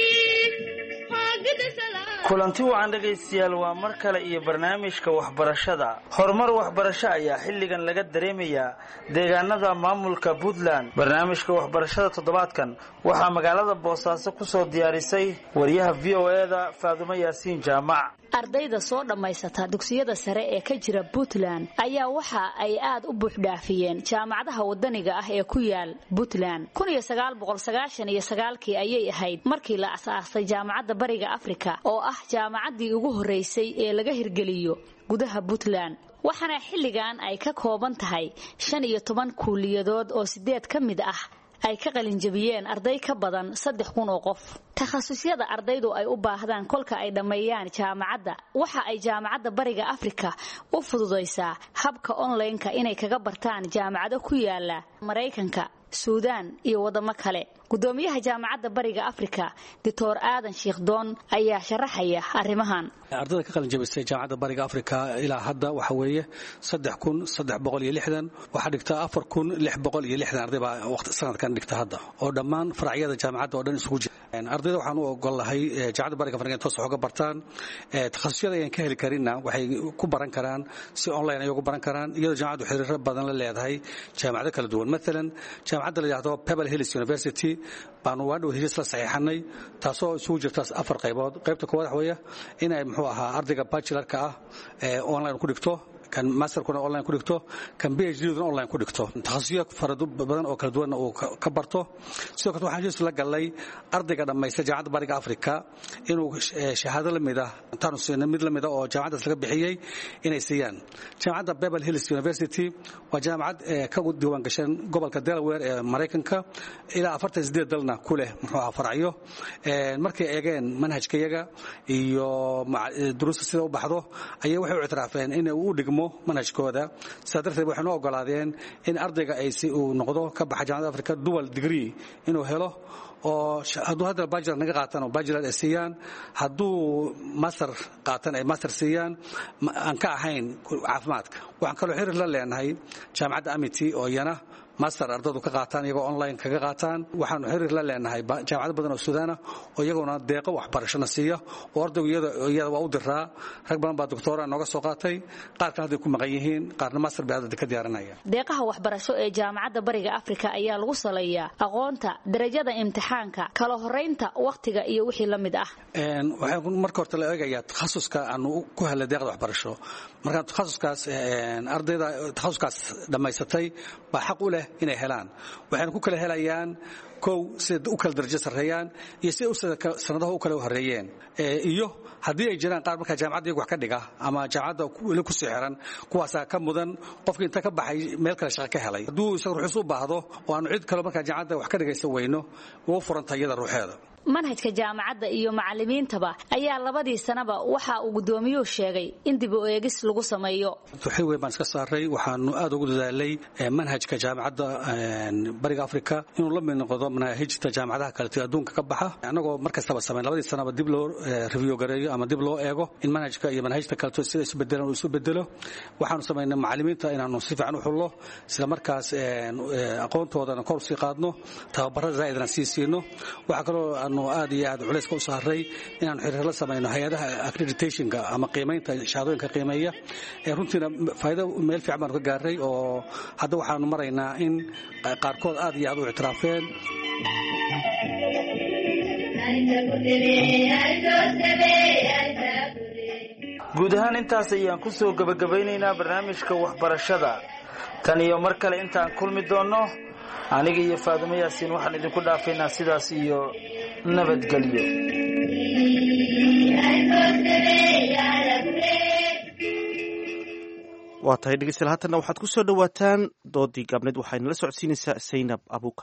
kulanti wacan dhegaystayaal, waa mar kale iyo barnaamijka waxbarashada. horumar waxbarasho ayaa xilligan laga dareemayaa deegaanada maamulka Puntland. barnaamijka waxbarashada toddobaadkan waxaa magaalada Boosaaso ku soo diyaarisay wariyaha V O A da Faadumo Yaasiin Jaamac. ardayda soo dhammaysata dugsiyada sare ee ka jira Puntland ayaa waxa ay aad u buuxdhaafiyeen jaamacadaha wadaniga ah ee ku yaal Puntland. kun iyo sagaal boqol sagaashan iyo sagaal kii ayay ahayd markii la aasaasay jaamacadda Bariga Afrika oo ah jaamacaddii ugu horeysay ee laga hirgeliyo gudaha Puntland. waxaana xilligan ay ka kooban tahay shan iyo toban kuuliyadood oo sideed ka mid ah ay ka qalin jabiyeen arday ka badan saddex kun oo qof. takhasusyada ardaydu ay u baahdaan kolka ay dhameeyaan jaamacadda waxa ay jaamacadda Bariga Afrika u fududeysaa habka online-ka inay kaga bartaan jaamacado ku yaala Mareykanka, Suudaan iyo wadamo kale. gudoomiyaha jaamacadda Bariga Afrika Doctor Aadan Sheekh Doon ayaa sharaxaya arrimahan. ardayda ka qalin jabisay jaamacadda Bariga Afrika ilaa hadda waxa weeye saddex kun saddex boqol iyo lixdan, waxa dhigta afar kun lix boqol iyo lixdan arday baa waqti sanadkan dhigta hadda oo dhammaan faracyada jaamacadda oo dhan isugu jira. ardayda waxaan u ogolahay jaamacadda Bariga Afrika inay toos uga bartaan takhasusyada ay ka heli karina waxay ku baran karaan si online ay ugu baran karaan, iyadoo jaamacaddu xiriir badan la leedahay jaamacado kala duwan. Mesela jaamacadda la yiraahdo Pebble Hills University baanu waa dhow heshiis la saxiixanay, taasoo isugu jirta afar qaybood. qaybta koowaad waxa weeye inay muxuu ahaa ardayga bachelorka ah ee online ku dhigto, kan masterkuna online ku dhigto, kan PhD-duna online ku dhigto. takhasusiyo fara badan oo kala duwan oo ka barto. sidoo kale waxaan heshiis la galay ardayga dhammaysta jaamacadda Bariga Afrika inuu shahaado la mid ah intaanu siinay mid la mid ah oo jaamacaddaas laga bixiyay inay siiyaan. jaamacadda Pebble Hills University waa jaamacad ka diiwaan gashan gobolka Delaware ee Mareykanka, ilaa afartan iyo siddeed dalna ku leh muxuu ahaa faracyo. markay eegeen manhajkayaga iyo duruusta sida u baxdo ayay waxay u ictiraafeen in uu dhigmo manhajkooda. sidaa darteed waxay noo ogolaadeen in ardayga ay si uu noqdo ka baxa jaamacadda Afrika dual degree inuu helo, oo hadduu hadda bachelor naga qaataan oo bachelor ay siiyaan, hadduu master qaatan ay master siiyaan aan ka ahayn caafimaadka. waxaan kaloo xiriir la leenahay jaamacadda Amity oo iyana master ardaydu ka qaataan iyagoo online kaga qaataan. waxaanu xiriir la leenahay jaamacado badan oo Suudaan ah oo iyaguna deeqo waxbarashana siiya oo ardaygu iyada waa u diraa. rag badan baa doctora nooga soo qaatay, qaar kale hadday ku maqan yihiin, qaarna master bay hadda ka diyaarinaya. deeqaha waxbarasho ee jaamacadda Bariga Afrika ayaa lagu saleeyaa aqoonta, darajada imtixaanka, kala horeynta waqtiga iyo wixii la mid ah. een waxaan marka horta la eegayaa takhasuska aanu ku helay deeqda waxbarasho. marka takhasuskaas een ardayda takhasuskaas dhamaysatay baa xaq u leh inay helaan. waxaan ku kala helayaan kow sida u kala darajo sareeyaan iyo sida u sanadaha u kala horeeyeen, iyo haddii ay jiraan qaar marka jaamacadda wax ka dhiga ama jaamacadda weli ku sii xiran kuwaas ka mudan qofkii inta ka baxay meel kale shaqo ka helay. hadduu isagu ruux u baahdo oo aanu cid kale marka jaamacadda wax ka dhigaysa weyno wuu furantay iyada ruuxeeda. manhajka jaamacadda iyo macallimiintaba ayaa labadii sanaba waxa uu gudoomiyuhu sheegay in dib u eegis lagu sameeyo. waxay weyn baan iska saaray, waxaanu aad ugu dadaalay manhajka jaamacadda Bariga Afrika inuu la mid noqdo manhajta jaamacadaha kale ee adduunka ka baxa. anagoo markastaba sameyn labadii sanaba dib loo review gareeyo ama dib loo eego in manhajka iyo manhajta kale sida isu bedelaan uu isu bedelo. waxaanu sameynay macallimiinta inaanu si fiican u xullo, isla markaas aqoontoodana kor u sii qaadno, tababarada zaa'idna sii siino. waxa kale oo aad iyo aad culayska u saaray inaan xiriir la sameeyno hay'adaha accreditationka ama qiimeynta shahaadooyinka qiimeeya. ee runtiina faa'iido meel fiican baan ka gaaray oo hadda waxaanu maraynaa in qaarkood aad iyo aad u ictiraafeen. guud ahaan intaas ayaan ku soo gabagabaynaynaa barnaamijka waxbarashada tan iyo mar kale intaan kulmi doonno aniga iyo Faadumo Yaasiin waxaan idinku dhaafaynaa sidaas iyo nabadgelyo. waa tahay dhegeystayaal haatanna waxaad ku soo dhawaataan doodii gaabneed waxayna la socodsiinaysaa Saynab Abuukar.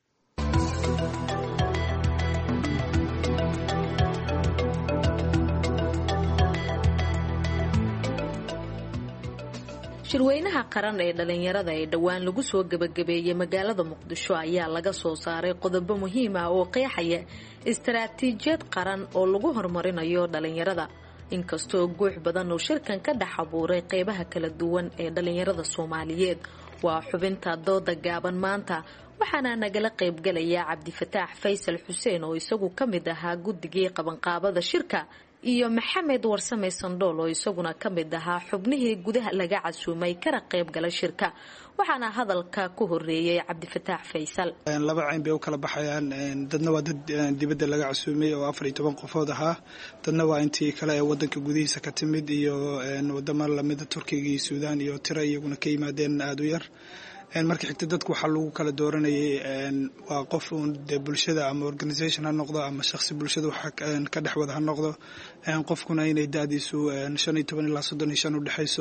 shirweynaha qaran ee dhalinyarada ee dhowaan lagu soo gabagabeeyay magaalada Muqdisho ayaa laga soo saaray qodobo muhiim ah oo qeexaya istaraatiijiyad qaran oo lagu horumarinayo dhalinyarada. inkastoo guux badan oo shirkan ka dhex abuuray qeybaha kala duwan ee dhalinyarada Soomaaliyeed waa xubinta dooda gaaban maanta waxaana nagala qayb galaya Cabdifataax Faysal Xuseen oo isagu kamid ahaa guddigii qabanqaabada shirka iyo Maxamed Warsame Sandhool oo isaguna kamid ahaa xubnihii gudaha laga casuumay kana qayb galay shirka waxaana hadalka ku horeeyay Cabdifataax Faysal. laba cayn bay u kala baxayaan dadna waa dad dibadda laga casuumay oo afar iyo toban qofood ahaa dadna waa intii kale ee wadanka gudihiisa ka timid iyo wadamo lamida Turkiga iyo Suudaan iyo tira iyaguna ka yimaadeen aad u yar. marka xigta dadku waxa lagu kala dooranayay waa qof de bulshada ama organization ha noqdo ama shakhsi bulshada waxa ka dhex wada ha noqdo qofkuna inay daadiisu shan iyo toban ilaa soddon iyo shan u dhaxayso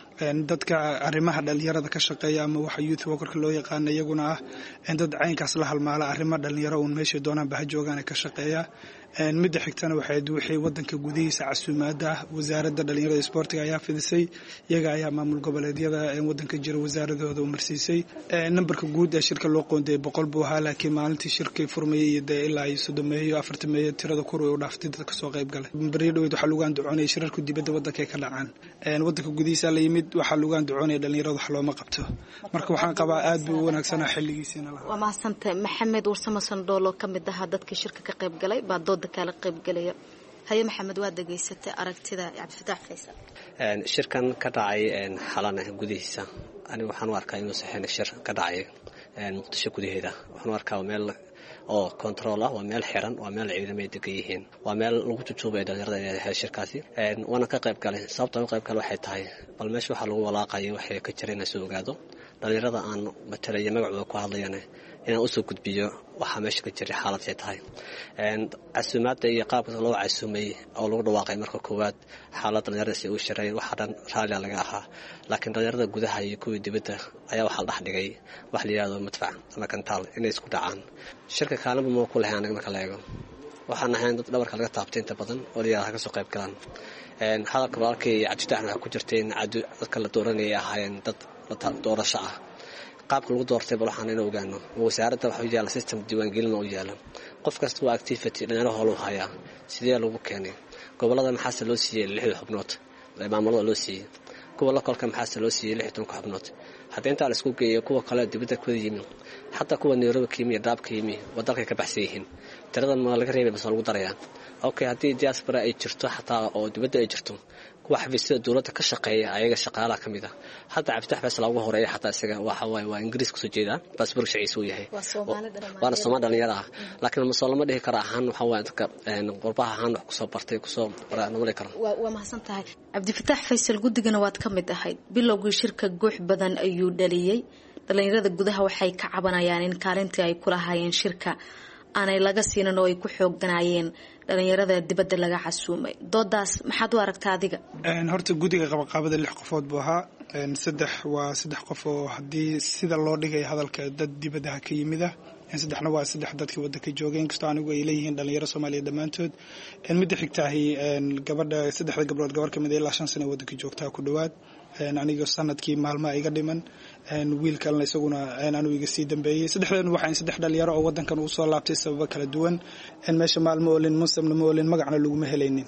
dadka arrimaha dhalinyarada ka shaqeeya ama waxa youth worker loo yaqaan iyaguna ah dad caynkaas la halmaala arrimaha dhalinyaro oo meesha doonaan baa joogaan ka shaqeeya midda xigtana waxay duuxay wadanka gudihiisa casuumaada wasaaradda dhalinyarada iyo sportiga ayaa fidisay iyaga ayaa maamul goboleedyada wadanka jira wasaaradooda u marsiisay numberka guud ee shirka loo qoonday boqol buu ahaa laakiin maalintii shirkay furmayay iyo ilaa iyo soddon iyo afartan meeyo tirada kor u dhaaftay dadka soo qayb galay bariyo dhaweyd waxa lagu anducoonay shirarku dibadda wadanka ka dhacaan wadanka gudihiisa la yimid waxa lagu anducoonay dhalinyarada wax looma qabto marka waxaan qabaa aad buu wanaagsan xilligiisina lahaa. waa maasanta Maxamed Warsame Sandhool oo kamid ahaa dadka shirka ka qayb galay baa dooda kala qayb galaya. haye Maxamed waa dhageysatay aragtida Cabdifataax Faysal. een shirkan ka dhacay een xalana gudihiisa ani waxaan u arkaa inuu saxeen shir ka dhacay een Muqdisho gudaheeda waxaan u arkaa meel oo control ah waa meel xiran waa meel ciidamada degan yihiin waa meel lagu tujuubay dhalinyarada ee shirkaasi een wana ka qayb galay sababta uu qayb galay waxay tahay bal meesha waxa lagu walaaqay waxay ka jireen soo ogaado dhalinyarada aan matalaya magacooda ku hadlayaan inaan u soo gudbiyo waxa meesha ka jiray xaalad ay tahay een casuumaadda iyo qaabka loo casuumay oo lagu dhawaaqay marka koowaad xaalad dhalinyarada si uu shiray waxa dhan raali laga ahaa laakiin dhalinyarada gudaha iyo kuwa dibadda ayaa waxa la dhaxdhigay wax la yiraahdo madfac ama kantaal inay isku dhacaan shirka kaalmo ma ku lahayn anaga marka la eego waxaan ahayn dad dhabarka laga taabtay inta badan oo liyaa ka soo qayb galaan een hadalka walaalkay Cabdifataax waxa ku jirtay in dadka la dooranayay ahaayeen dad doorasho ah qaabka lagu doortay bal waxaan inuu ogaano wasaaradda waxa u yaala system diiwaan gelin oo yaala qof kasta waa activity dhalinyaro holo haya sidee lagu keenay gobolada maxaa loo siiyay lix xubnood maamulada loo siiyay kuwa la kolka maxaa loo siiyay lix iyo toban xubnood haddii inta la isku geeyo kuwa kale dibadda ku yimin hatta kuwa Nairobi kiimiya daab kiimi wadalka ka baxsan yihiin tiradan ma laga reebay bas lagu darayaa okay haddii diaspora ay jirto hataa oo dibadda ay jirto kuwa xafiisyada dawladda ka shaqeeya ayaga shaqaalaha kamid ah hadda Cabdifataax Faysal ugu horeeyay hataa isaga waxa way waa Ingiriis ku soo jeeda passport sharci uu yahay waana Soomaali dhalinyaro ah laakiin ma soo lama dhihi kara ahaan waxa way dadka qurbaha ahaan wax ku soo bartay ku soo baranole karo waa mahadsan tahay Cabdifataax Faysal gudigana waad kamid ahayd bilowgii shirka guux badan ayuu dhaliyay dhalinyarada gudaha waxay ka cabanayaan in kaalintii ay kula hayeen shirka aanay laga siinan oo ay ku xoogganayeen dhalinyarada dibadda laga casuumay doodaas maxaad u aragtaa adiga een horta gudiga qabanqaabada lix qofood buu ahaa een saddex waa saddex qof oo hadii sida loo dhigay hadalka dad dibadda ka yimid ah in saddexna waa saddex dadkii wadanka joogeen kasta anigu ay leeyihiin dhalinyaro Soomaaliyeed dhamaantood in mid xigtaahi een gabadha saddexda gabdhood gabar kamid ah ilaa shan sano wadanka joogtaa ku dhawaad een aniga sanadkii maalmaha iga dhiman een wiil kalena isaguna een anigu iga sii dambeeyay saddexdan waxaan saddex dhalinyaro oo wadankan u soo laabtay sabab kala duwan in meesha maalmo olin muslimna moolin magacna lagu ma helaynin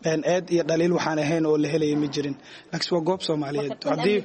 eed iyo dhaliil waxaan ahayn oo la helaya ma jirin laakiin waa goob Soomaaliyeed hadii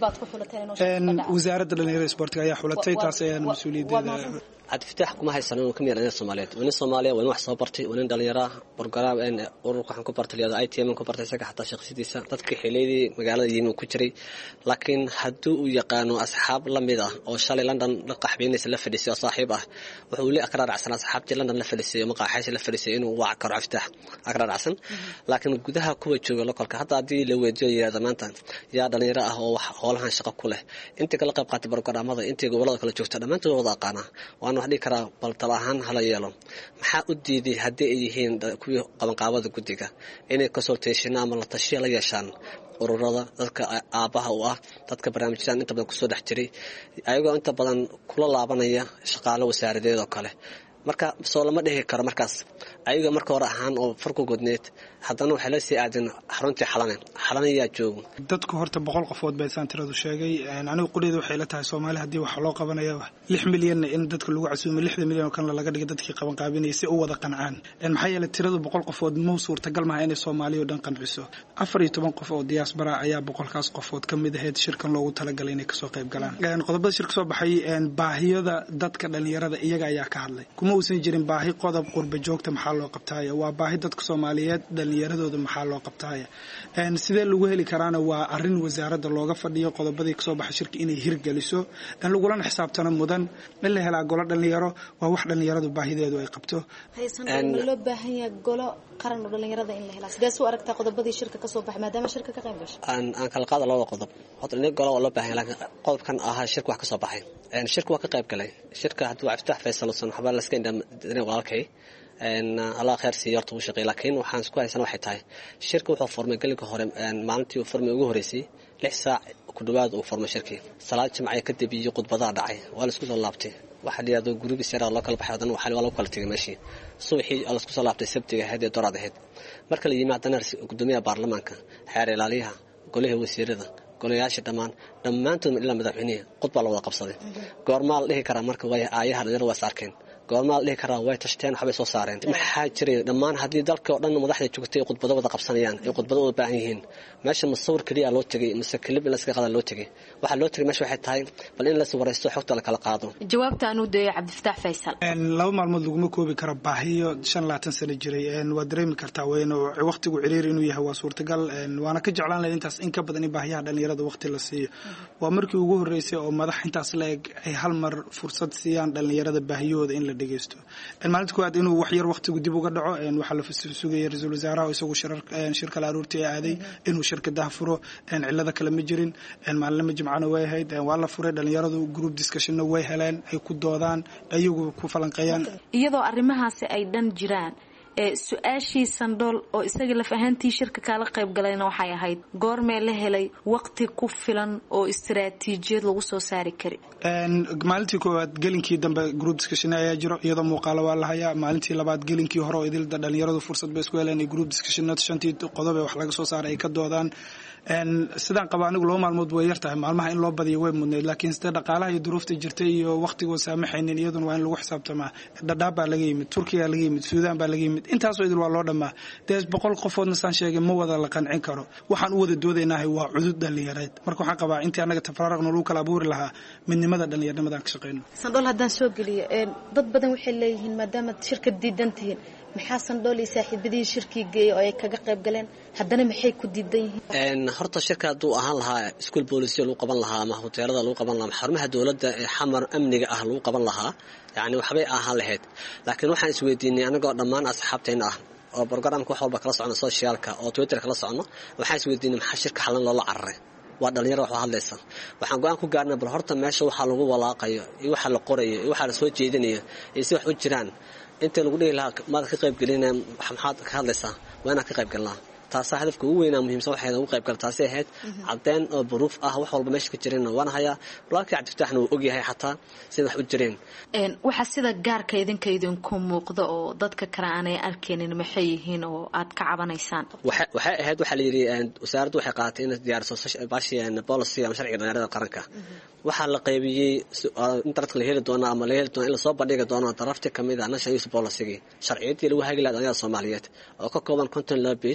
wasaaradda dhalinyarada isboortiga ayaa xulatay taas ayaan mas'uuliyaddeeda عاد فتح كم هاي سنة وكم يرنا الصوماليات ون الصومالية ون واحد صبرتي ون دليرة برجرام إن أوروبا حن كبرت اليوم أي تيم كبرت سكة حتى شخصي ديسا تذكر حليلي مقالة ينو كتري لكن حدو يقانو أصحاب لمدة أو شالي لندن لقح بيني سلف فلسي صاحبه وحولي أقرار عسنا أصحابتي لندن لفلسي ومقع حيش لفلسي إنه وعكر عفتح أقرار عسن لكن جودها كوي شو لقول كحتى دي لو جي زمان تان يا دليرة هو حولها شقة كله أنت كلا قبقات برجرام هذا أنت قبل كلا شفت أنا ما أنت وضع قانا وأنا waxaan karaa bal talahan hala yeelo maxaa u diiday hadii ay yihiin kuwii qaban qaabada gudiga inay consultation ama la tashiyo la yeeshaan ururada dadka aabaha u ah dadka barnaamijyada inta badan ku soo dhex jiray ayagoo inta badan kula laabanaya shaqaale wasaaradeed oo kale marka soo lama dhihi karo markaas ayaga marka hore ahaan oo farqo godneed haddana waxa la sii aadin xaruntii xalane xalane yaa joogo dadku horta boqol qofood bay saantiradu sheegay anigu qulida waxay la tahay Soomaaliya hadii wax loo qabanayo lix milyan in dadka lagu casuumo lix milyan oo kan laga dhigay dadkii qaban qaabinay si u wada qancaan in maxay yeelay tiradu boqol qofood ma suurtagal ma inay Soomaaliya dhan qanciso afar iyo toban qof oo diaspora ayaa boqolkaas qofood kamid ahayd shirkan loogu talagalay inay ka soo qayb galaan qodobada shirka soo baxay baahiyada dadka dhalinyarada iyaga ayaa ka hadlay kuma uusan jirin baahi qodob qurba joogta maxaa loo qabtaaya waa baahi dadka Soomaaliyeed dhalinyarada maxaa loo qabtaaya een sidee lagu heli karaana waa arin wasaaradda looga fadhiyo qodobadii ka soo baxay shirka inay hirgeliso in lagu la xisaabtano mudan in la helo golo dhalinyaro waa wax dhalinyaradu baahideedu ay qabto haysan loo baahan yahay golo qaran oo dhalinyarada in la helo sidee soo aragtaa qodobadii shirka ka soo baxay maadaama shirka ka qayb gashay aan aan kala qaado laba qodob hadda in golo loo baahan yahay qodobkan ahaa shirka wax ka soo baxay een shirka waa ka qayb galay shirka haduu Iftaax Faysal san xabal la iska indha walaalkay een ala khair siyaartu u shaqeey laakiin waxaan isku haysan waxay tahay shirka wuxuu formay galka hore maalintii uu formay ugu horeysay lix saac ku dhawaad uu formay shirkii salaad jimcaha kadib iyo khudbada dhacay waa la isku soo laabtay waxa dhiyado guriga sare loo kala baxay hadan waxa la kala tagay meeshii subaxii la isku soo laabtay sabtiga hadii doorad ahayd marka la yimaadana gudoomiyaha baarlamaanka xeer ilaaliyaha golaha wasiirada golayaasha dhamaan dhamaantood ilaa madaxweynaha khudba la wada qabsaday goormaal dhihi kara marka way aayaha dhalinyarada waa saarkeen goormaal dhihi kara way tashteen waxba soo saareen maxaa jiray dhamaan hadii dalka oo dhan madaxda joogtay khudbada wada qabsanayaan ay khudbada u baahan yihiin meesha masawir kaliya loo tagay mise klib la iska qada loo tagay waxa loo tagay meesha waxay tahay bal in la soo wareysto xogta la kala qaado jawaabta aanu deeyay Cabdifataax Faysal een laba maalmood lagu koobi karo baahiyo shan iyo labaatan sano jiray een waa dareemi kartaa weyn oo waqtigu ciriir inuu yahay waa suurtagal een waana ka jeclaan lahayn intaas in ka badan in baahiyaha dhalinyarada waqti la siiyo waa markii ugu horeysay oo madax intaas leeg ay hal mar fursad siiyaan dhalinyarada baahiyooda in la dhageysto in maalinta koowaad inuu wax yar waqtigu dib uga dhaco een waxa la sugayay ra'iisul wasaaraha isagu shirka la aruurtay aaday inuu shirkadaha furo een cilada kale ma jirin een maalin jimcaana way ahayd waa la furay dhalinyaradu group discussion way heleen ay ku doodaan ayagu ku falanqeeyaan iyadoo arrimahaasi ay dhan jiraan ee su'aashii Sandool oo isaga la fahantii shirka kala qayb galayna waxay ahayd goormee la helay waqti ku filan oo istiraatiijiyad lagu soo saari kari een maalintii koowaad gelinkii dambe group discussion ayaa jiro iyadoo muuqaalo waa la hayaa maalintii labaad gelinkii hore oo idil dhalinyaradu fursad bay isku heleen group discussion shantii qodob ee wax laga soo saaray ay ka doodaan een sidaan qaba anigu loo maalmood way yartahay maalmaha in loo badiyo way mudneed laakiin sida dhaqaalaha iyo duruufta jirtay iyo waqtiga saamaxaynin iyaduna waa in lagu xisaabtamaa Dadaab baa laga yimid Turkiga laga yimid Suudaan baa laga yimid intaas oo idil waa loo dhamaa dees boqol qofoodna san sheegay ma wada la qancin karo waxaan u wada doodaynahay waa cudud dhalinyarada marka waxaan qabaa intii anaga tafararaqno lagu kala abuuri lahaa midnimada dhalinyarada ka shaqeeyno Sandool haddaan soo geliyo een dad badan waxay leeyihiin maadaama shirkad diidan tihiin maxaa Sandool iyo saaxiibadii shirkii geeyay oo ay kaga qayb galeen haddana maxay ku diidan yihiin een horta shirkadu ahaan lahaa school police lagu qaban lahaa ama hoteelada lagu qaban lahaa xarumaha dawladda ee xamar amniga ah lagu qaban lahaa yaani waxbay ahaan lahayd laakiin waxaan is weydiinay anagoo dhammaan asxaabteena ah oo barnaamijka wax walba kala socno socialka oo Twitter kala socno waxaan is weydiinay maxaa shirka xalan loo cararay waa dhalinyaro wax hadlaysa waxaan go'aan ku gaarnay bal horta meesha waxa lagu walaaqayo iyo waxa la qorayo iyo waxa la soo jeedinayo iyo si wax u jiraan inta lagu dhigi lahaa maad ka qayb galinaa maxaad ka hadlaysaa waa inaad ka qayb galnaa taas hadafka ugu weyn ee muhiimsan waxay ugu qayb galtaa si ahayd cadeen oo proof ah wax walba meesha ka jireen waan hayaa walaalkii Cabdifataaxna uu og yahay xataa sida wax u jireen een waxa sida gaarka idinka idinku muuqdo oo dadka kale aanay arkeenin maxay yihiin oo aad ka cabanaysaan waxa waxa ahayd waxa la yiri wasaaraddu waxay qaadatay in diyaarso baashiyan policy ama sharciga dhalinyarada qaranka waxa la qaybiyay internet la heli doona ama la heli doona in la soo bandhigi doono darafta kamid ah national youth policy sharciyadii lagu hagi lahaa dhalinyarada Soomaaliyeed oo ka kooban konton laba bit oo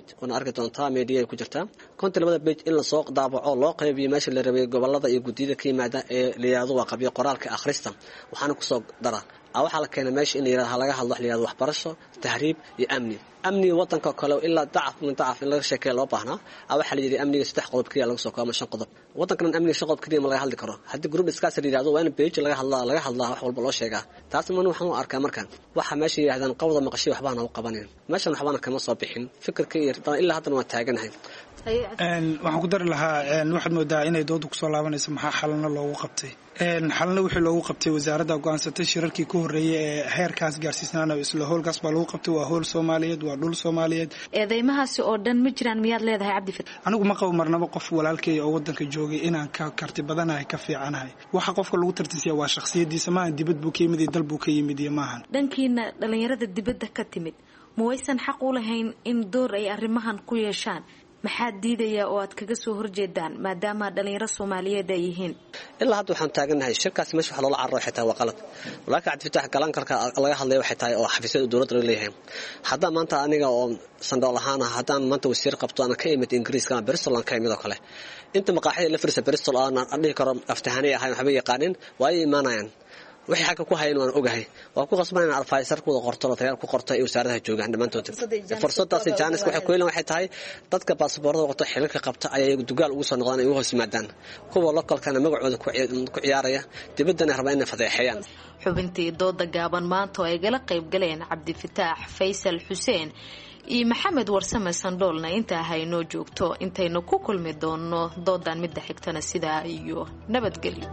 arki doontaa media ay ku jirtaa konton labada page in la soo daabaco loo qaybiyo meesha la rabay gobolada iyo gudiyada ka yimaada ee liyaado waa qabiyo qoraalka akhrista waxaana ku soo dara waxa la keenay meesha in yiraahdo laga hadlo liyaado waxbarasho tahriib iyo amni amni wadanka kale ilaa dacaf min dacaf in laga sheekay loo baahnaa waxa la yiri amniga saddex qodob kaliya laga soo koobo shan qodob wadankan amniga shan qodob kaliya ma laga hadli karo hadii group discuss yiraahdo waa in page laga hadlaa laga hadlaa wax walba loo sheegaa taas ma waxaan u arkaa markan waxa meesha yiraahdaan qowda maqashii waxbaan u qabaneen meeshan waxbaan kama soo bixin fikirka iyo ilaa hadda waa taaganahay een waxaan ku dari lahaa een waxaad moodaa inay doodu ku soo laabanayso maxaa xalna loogu qabtay een xalna wixii loogu qabtay wasaaradda go'aansatay shirarkii ku horeeyay ee heerkaas gaarsiisnaana isla howlgaas baa loogu qabtay waa howl Soomaaliyeed waa dhul Soomaaliyeed eedeymahaasi oo dhan ma jiraan miyaad leedahay Cabdi Fataax anigu ma qabo marnaba qof walaalkay oo wadanka joogay inaan ka karti badanahay ka fiicanahay waxa qofka lagu tartisiya waa shakhsiyadiisa ma dibad buu ka yimid dal buu ka yimid iyo maahan dhankiina dhalinyarada dibadda ka timid ma waysan xaq u lahayn in door ay arrimahan ku yeeshaan maxaa diidaya oo aad kaga soo horjeedaan maadaama dhalinyaro Soomaaliyeed ay yihiin ilaa hadda waxaan taaganahay shirkaas meesha waxa loo carro xitaa waa qalad walaakiin Cabdi Fataax galan karka laga hadlayo waxay tahay oo xafiisyada dawladda leeyahay hadda maanta aniga oo sandool ahaan hadaan maanta wasiir qabto ana ka imid Ingiriiska Bristol aan ka imid oo kale inta maqaaxida la firsa Bristol aan adhihi karo aftahanay ahaan waxba yaqaanin way iimaanayaan wixii xaq ku hayeen waan ogahay waa ku qasbaneen alfaysar ku qorto la tayaar ku qortay wasaaradaha joogan dhamaantood fursadaasi jaanis waxay ku yeelan waxay tahay dadka baasaboorada wato xilka qabta ayay dugaal ugu soo noqdaan ay u hoos yimaadaan kuwa localkana magacooda ku ciyaaraya dibadana rabaa inay fadeexayaan xubintii dooda gaaban maanta oo ay gala qayb galeen Cabdi Fataax Faysal Xuseen iyo Maxamed Warsame Sandoolna inta hayno joogto intaynu ku kulmi doono doodan mid xigtana sida iyo nabadgelyo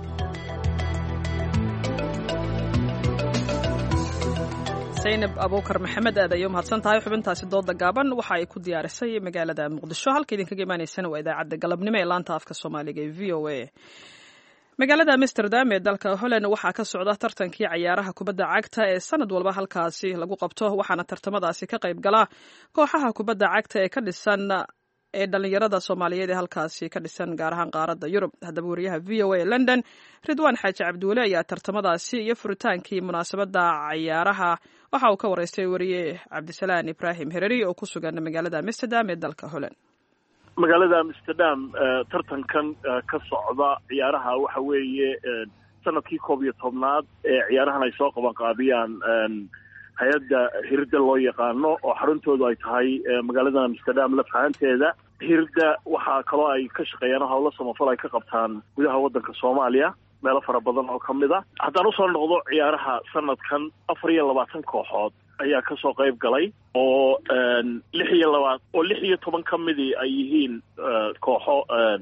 Zainab Abuukar Maxamed aad ayuu mahadsan tahay xubintaasi dooda gaaban waxa ay ku diyaarisay magaalada Muqdisho halka idin kaga imaanaysan waa idaacadda galabnimo ee laanta afka Soomaaliga ee V O A magaalada Amsterdam ee dalka Holland waxaa ka socda tartankii ciyaaraha kubadda cagta ee sanad walba halkaasi lagu qabto waxaana tartamadaasi ka qayb gala kooxaha kubadda cagta ee ka dhisan ee dhalinyarada Soomaaliyeed ee halkaasi ka dhisan gaar ahaan qaaradda Yurub hadaba wariyaha V O A London Ridwaan Xaaji Cabduule ayaa tartamadaasi iyo furitaankii munaasabadda ciyaaraha waxa uu ka wareystay wariye Cabdisalaan Ibrahim Hereri oo ku sugan magaalada Amsterdam ee dalka Holland magaalada Amsterdam tartankan ka socda ciyaaraha waxa weeye sanadkii koob iyo tobnaad ee ciyaarahan ay soo qaban qaabiyaan hay'adda hirda loo yaqaano oo xaruntoodu ay tahay magaalada Amsterdam la fahanteeda hirda waxa kaloo ay ka shaqeeyaan hawlo samafal ay ka qabtaan gudaha wadanka Soomaaliya meelo fara badan oo kamid ah haddaan u soo noqdo ciyaaraha sanadkan afar iyo labaatan kooxood ayaa ka soo qayb galay oo lix iyo labaatan oo lix iyo toban ka mid ay yihiin kooxo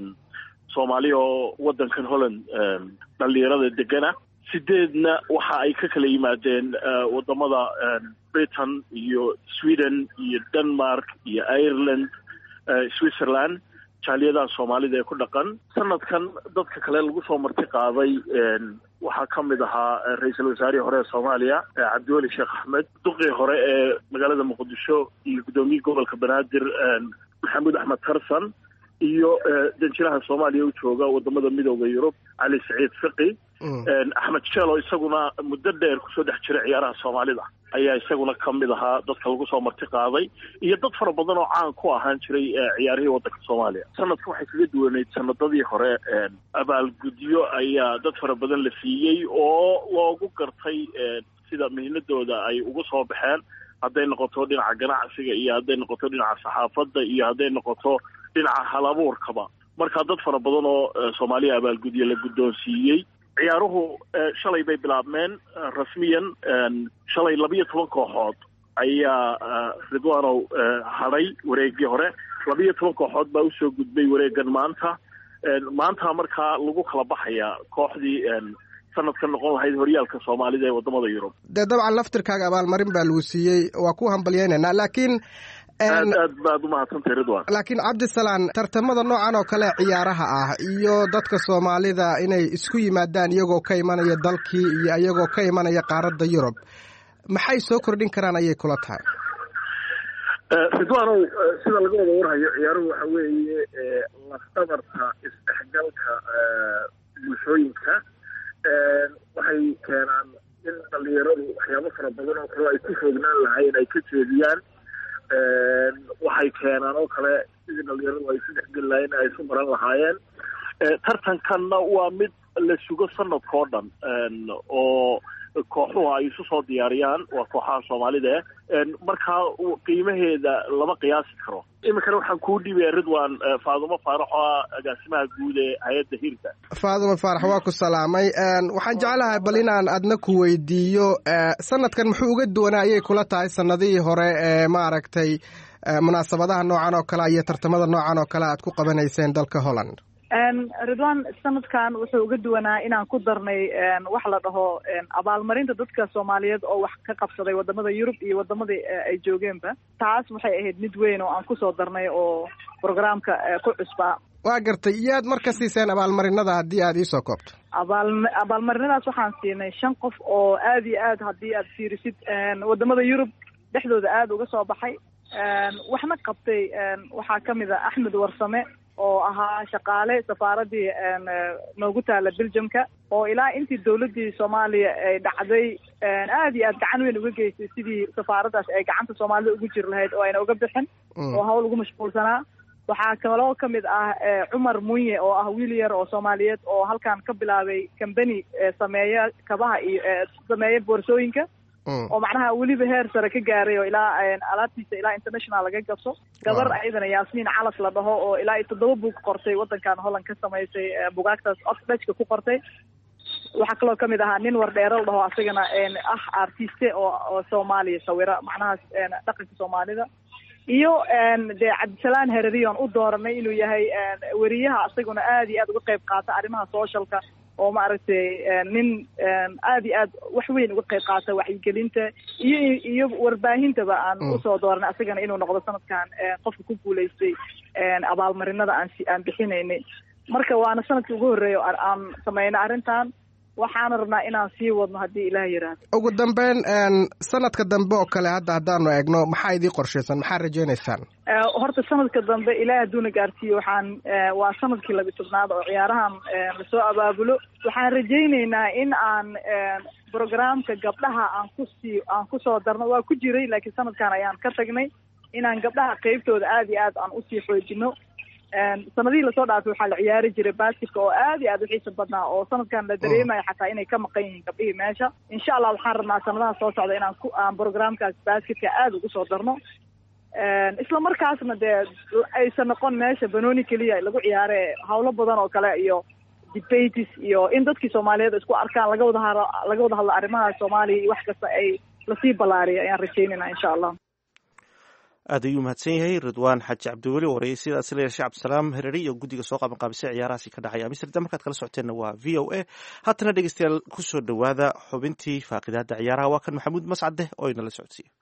Soomaali oo wadankan Holland dhalinyarada degana sideedna waxa ay ka kala yimaadeen wadamada Britain iyo Sweden iyo Denmark iyo Ireland Switzerland jaaliyadaha Soomaalida ee ku dhaqan sanadkan dadka kale lagu soo marti qaaday waxaa ka mid ahaa ra'iisul wasaarihii hore ee Soomaaliya Cabdiweli Sheekh Axmed duqii hore ee magaalada Muqdisho iyo gudoomiyaha gobolka Banaadir Maxamed Axmed Tarsan iyo danjiraha Soomaaliya u jooga wadamada midowga Yurub Ali Saciid Fiqi Axmed Shelo isaguna muddo dheer ku soo dhex jiray ciyaaraha Soomaalida ayaa isaguna ka mid ahaa dadka lagu soo marti qaaday iyo dad fara badan oo caan ku ahaan jiray ciyaarihii wadanka Soomaaliya sanadka waxay kaga duwaneyd sanadadii hore abaalgudyo ayaa dad fara badan la siiyey oo loogu gartay sida mihnadooda ay ugu soo baxeen hadday noqoto dhinaca ganacsiga iyo hadday noqoto dhinaca saxaafadda iyo hadday noqoto dhinaca halabuurkaba marka dad fara badan oo Soomaaliya abaalgudyo la guddoonsiiyey ciyaaruhu shalay bay bilaabmeen rasmiyan shalay laba iyo toban kooxood ayaa Ridwaanow hadhay wareegii hore laba iyo toban kooxood baa u soo gudbay wareegan maanta maanta markaa lagu kala baxayaa kooxdii sanadka noqon lahayd horyaalka Soomaalida ee wadamada Yurub de dabcan laftirkaaga abaalmarin baa lagu siiyey waa ku hambalyeynaa laakiin aad aad baad u mahadsantahay Ridwaan laakiin Cabdisalaan tartamada noocan oo kale ciyaaraha ah iyo dadka Soomaalida inay isku yimaadaan iyagoo ka imanaya dalkii iyo iyagoo ka imanaya qaaradda Yurub maxay soo kordhin karaan ayay kula tahay Ridwaanow sida laga wada warhayo ciyaaruhu waxa weeye laftabarta isdhexgalka bulshooyinka waxay keenaan in dhalinyaradu waxyaabo fara badan oo kale ay ku foognaan lahaayeen ay ka jeediyaan waxay keenaan oo kale lahaayeen ay isu maran lahaayeen tartankanna waa mid la sugo sanadkao dhan oo kooxuhu ay isu soo diyaariyaan waa kooxaha soomaalida markaa qiimaheeda lama qiyaasi karo iminkana waxaan kuu dhibaya ridwan faadumo faarax oo ah agaasimaha guud ee hay-adda hirka. faadumo faarax waa ku salaamay waxaan jeclahay bal inaan adna ku weydiiyo sanadkan muxuu uga duwanaa ayay kula tahay sanadihii hore ee maaragtay munaasabadaha noocan oo kale iyo tartamada noocan oo kale aad ku qabanayseen dalka Holland? ridwan sanadkan wuxuu uga duwanaa inaan ku darnay wax la dhaho abaalmarinta dadka Soomaaliyeed oo wax ka qabsaday wadamada Yurub iyo wadamada ay joogeenba. taas waxay ahayd mid weyn oo aan ku soo darnay oo programka ku cusbaa. waa gartay iyaad marka siiseen abaalmarinada haddii aad ii soo koobto? abaal abaalmarinadaas waxaan siinay shan qof oo aad iyo aad haddii aad fiirisid wadamada Yurub dhexdooda aad uga soo baxay waxna qabtay. waxaa kamid ah Axmed Warsame oo ahaa shaqaale safaaradii noogu taala Belgiumka oo ilaa intii dawladii Soomaaliya ay dhacday aad iyo aad gacan weyn uga geystay sidii safaaradaas ay gacanta Soomaalida ugu jir lahayd oo ayna uga bixin oo hawl ugu mashquulsanaa. waxaa kaloo kamid ah Cumar Munye oo ah wiil yar oo Soomaaliyeed oo halkan ka bilaabay company sameeya kabaha iyo sameeya boorsooyinka oo macnaha weliba heer sare ka gaaray oo ilaa alaabtiisa ilaa international laga gabso. gabar ayadana Yaasmiin Calas la dhaho oo ilaa toddoba buug qortay wadankan Holland ka samaysay buugaagtaas Oxfordka ku qortay. waxaa kaloo kamid ahaa nin Wardheero la dhaho asagana ah artiste oo oo Soomaaliya sawira macnaha dhaqanka Soomaalida iyo de Cabdisalaan Hereriyon u dooranay inuu yahay wariyaha asaguna aad iyo aad uga qayb qaata arrimaha socialka oo maaragtay nin aad iyo aad wax weyn uga qayb qaata wacyigelinta iyo iyo warbaahintaba aan usoo dooranay asagana inuu noqdo sanadkan qofka ku guulaystay abaalmarinada aan aan bixinaynay. marka waana sanadkii ugu horreeya aan sameynay arrintan waxaan rabnaa inaan sii wadno haddii ilaah yiraahdo. ugu dambeyn sanadka dambe oo kale hadda haddaanu eegno maxaa idii qorshaysan maxaa rajaynaysaan? horta sanadka dambe ilaah haduuna gaarsiiyo waxaan waa sanadkii labi tobnaad oo ciyaarahan lasoo abaabulo. waxaan rajaynaynaa in aan programka gabdhaha aan kusii aan kusoo darno. waa ku jiray laakiin sanadkan ayaan ka tagnay inaan gabdhaha qeybtooda aad iyo aad aan usii xoojino. sanadihii lasoo dhaafay waxaa la ciyaari jiray basketka oo aad iyo aad u xiisa badnaa oo sanadkan la dareemayo xataa inay ka maqan yihiin gabdhihii meesha. insha allah waxaan rabnaa sanadaha soo socda inaan ku aan programkaas basketka aad ugu soo darno isla markaasna dee aysan noqon meesha banooni keliya lagu ciyaare hawlo badan oo kale iyo debates iyo in dadkii Soomaaliyeed isku arkaan laga wada haro laga wada hadlo arrimaha Soomaaliya iyo wax kasta ay lasii balaariyo ayaan rajaynaynaa insha allah. aad ayuu mahadsan yahay Ridwaan Xaaji Cabdiweli warayay sidaas leeyahay Sheekh Cabdisalaam Hereri iyo guddiga soo qaban qaabisay ciyaarahaasi ka dhacaya Amsterdam. markaad kala socoteenna waa V O A. haatana dhegeystayaal ku soo dhawaada xubintii faaqidaada ciyaaraha waa kan Maxamuud Mascade oo inala socodsiiyo.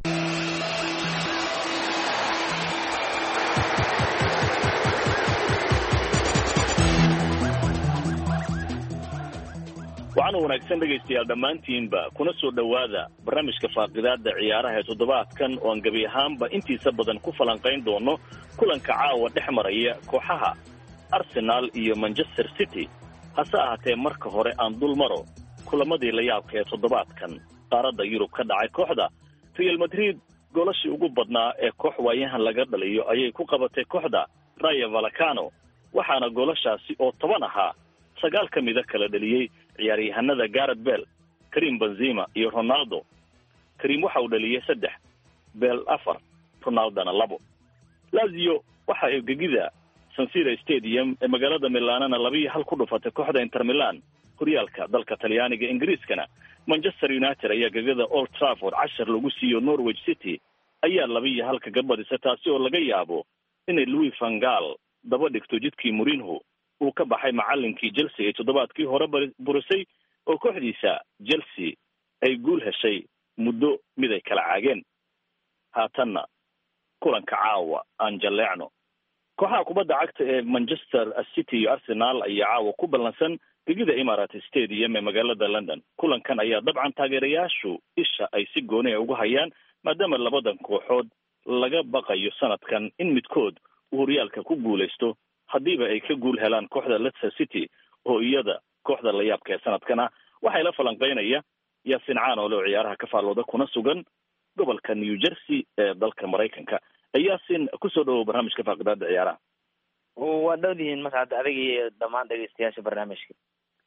waxaana wanaagsan dhegaystayaal dhammaantiinba kuna soo dhowaada barnaamijka faaqidaada ciyaaraha ee toddobaadkan oo aan gebi ahaanba intiisa badan ku falanqayn doono kulanka caawa dhex maraya kooxaha Arsenal iyo Manchester City. hase ahaatee marka hore aan dul maro kulamadii la yaabka ee toddobaadkan qaaradda Yurub ka dhacay. kooxda Real Madrid golashii ugu badnaa ee koox waayahan laga dhaliyo ayay ku qabatay kooxda Rayo Vallecano waxaana golashaasi oo toban ahaa sagaal ka mida kala dhaliyey ciyaaryahanada Gareth Bale, Karim Benzema iyo Ronaldo. Karim waxa uu dhaliyey saddex, Bale afar, Ronaldona labo. Lazio waxa ay gegida San Siro Stadium ee magaalada Milanana labiyo hal ku dhufatay kooxda Inter Milan. horyaalka dalka Talyaaniga Ingiriiskana Manchester United ayaa gegida Old Trafford cashar lagu siiyo Norwich City ayaa labiyo hal ka gabadisay taasi oo laga yaabo inay Louis van Gaal daba dhigto jidkii Mourinho uu ka baxay macallinkii Chelsea ee toddobaadkii hore burisay oo kooxdiisa Chelsea ay guul heshay muddo mid ay kala caageen. haatanna kulanka caawa aan jaleecno kooxaha kubadda cagta ee Manchester City iyo Arsenal ayaa caawa ku ballansan gegida Emirates Stadium ee magaalada London. kulankan ayaa dabcan taageerayaashu isha ay si gooni ah ugu hayaan maadaama labadan kooxood laga baqayo sanadkan in midkood uu horyaalka ku guuleysto haddiiba ay ka guul helaan kooxda Leicester City oo iyada kooxda la yaabka ee sanadkana. waxay la falanqeynaya Yaasin Caan oo loo ciyaaraha ka faalooda kuna sugan gobolka New Jersey ee dalka Mareykanka. Yaasin ku soo dhawow barnaamijka faaqidaada ciyaaraha. waa dhowdihiin mascad adag iyo dhammaan dhegeystayaasha barnaamijka.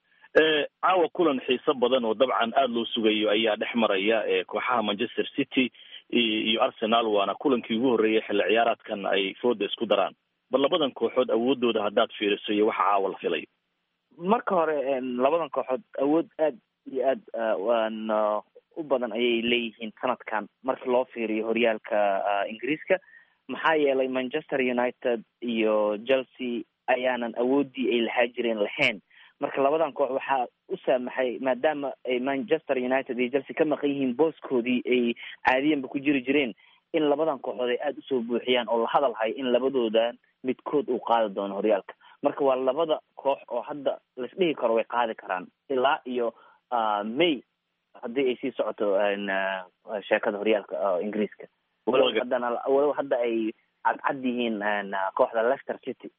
caawa kulan xiiso badan oo dabcan aada loo sugayo ayaa dhex maraya kooxaha Manchester City iyo Arsenal, waana kulankii ugu horreeyay xilli ciyaareedkan ay fooda isku daraan. bal labadan kooxood awoodooda haddaad fiiriso iyo waxa caawa la filay. marka hore labadan kooxood awood aad iyo aad waan u badan ayay leeyihiin sanadkan marka loo fiiriyo horyaalka Ingiriiska, maxaa yeelay Manchester United iyo Chelsea ayaanan awoodii ay lahaa jireen lahayn. marka labadan koox waxaa u saamaxay maadaama ay Manchester United iyo Chelsea ka maqan yihiin booskoodii ay caadiyanba ku jiri jireen, in labadan kooxood ay aada usoo buuxiyaan oo la hadalhay in labadooda midkood uu qaadi doono horyaalka. marka waa labada koox oo hadda laisdhihi karo way qaadi karaan ilaa iyo May haddii ay sii socoto sheekada horyaalka Ingiriiska. walow haddana walow hadda ay cadcad yihiin kooxda Leicester City.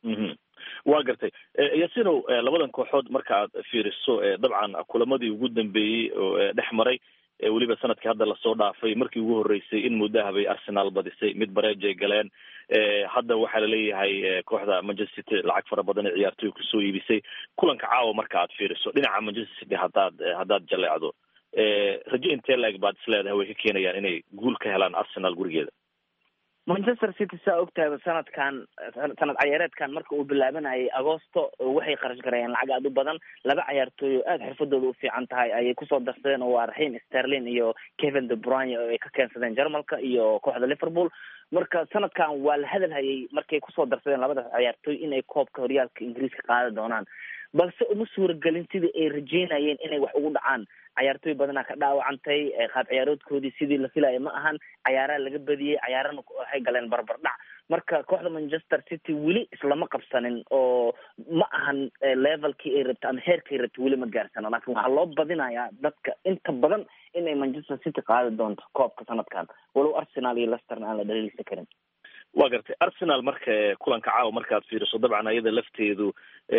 waa gartay yasinow labadan kooxood marka aad fiiriso dabcan kulamadii ugu dambeeyey oo dhex maray weliba sanadkii hadda lasoo dhaafay markii ugu horreysay in muddaha bay Arsenal badisay, mid bareejay galeen. hadda waxaa laleeyahay kooxda Manchester City lacag fara badan ee ciyaartoy kusoo iibisay. kulanka caawa marka aad fiiriso dhinaca Manchester City haddaad haddaad jaleecdo rajo intee la-eg baad isleedahay way ka keenayaan inay guul ka helaan Arsenal gurigeeda? Manchester City saa ogtahay sanadkan sanad ciyaareedkan marka uu bilaabanayay Agosto waxay kharash gareeyeen lacag aad u badan. laba ciyaartooy oo aad xirfadooda u fiican tahay ayay kusoo darsadeen oo waa Raheem Sterling iyo Kevin De Bruyne oo ay ka keensadeen Jarmalka iyo kooxda Liverpool. marka sanadkan waa la hadalhayay markay kusoo darsadeen labada ciyaartooy inay koobka horyaalka Ingiriiska qaadi doonaan, balse uma suuragelin sidii ay rajeynayeen inay wax ugu dhacaan. ciyaartooy badanaa ka dhaawacantay, qaab ciyaaroodkoodii sidii la filayay ma ahan, ciyaaraa laga badiyey, ciyaarana waxay galeen barbardhac. marka kooxda Manchester City weli islama qabsanin oo ma ahan levelkii ay rabta ama heerkay rabta weli ma gaarsana, laakiin waxaa loo badinayaa dadka inta badan inay Manchester City qaadi doonto koobka sanadkan, walow Arsenal iyo Leicester aan la dhaliilsan karin. waa gartay Arsenal marka kulanka caawa markaad fiiriso dabcan ayada lafteedu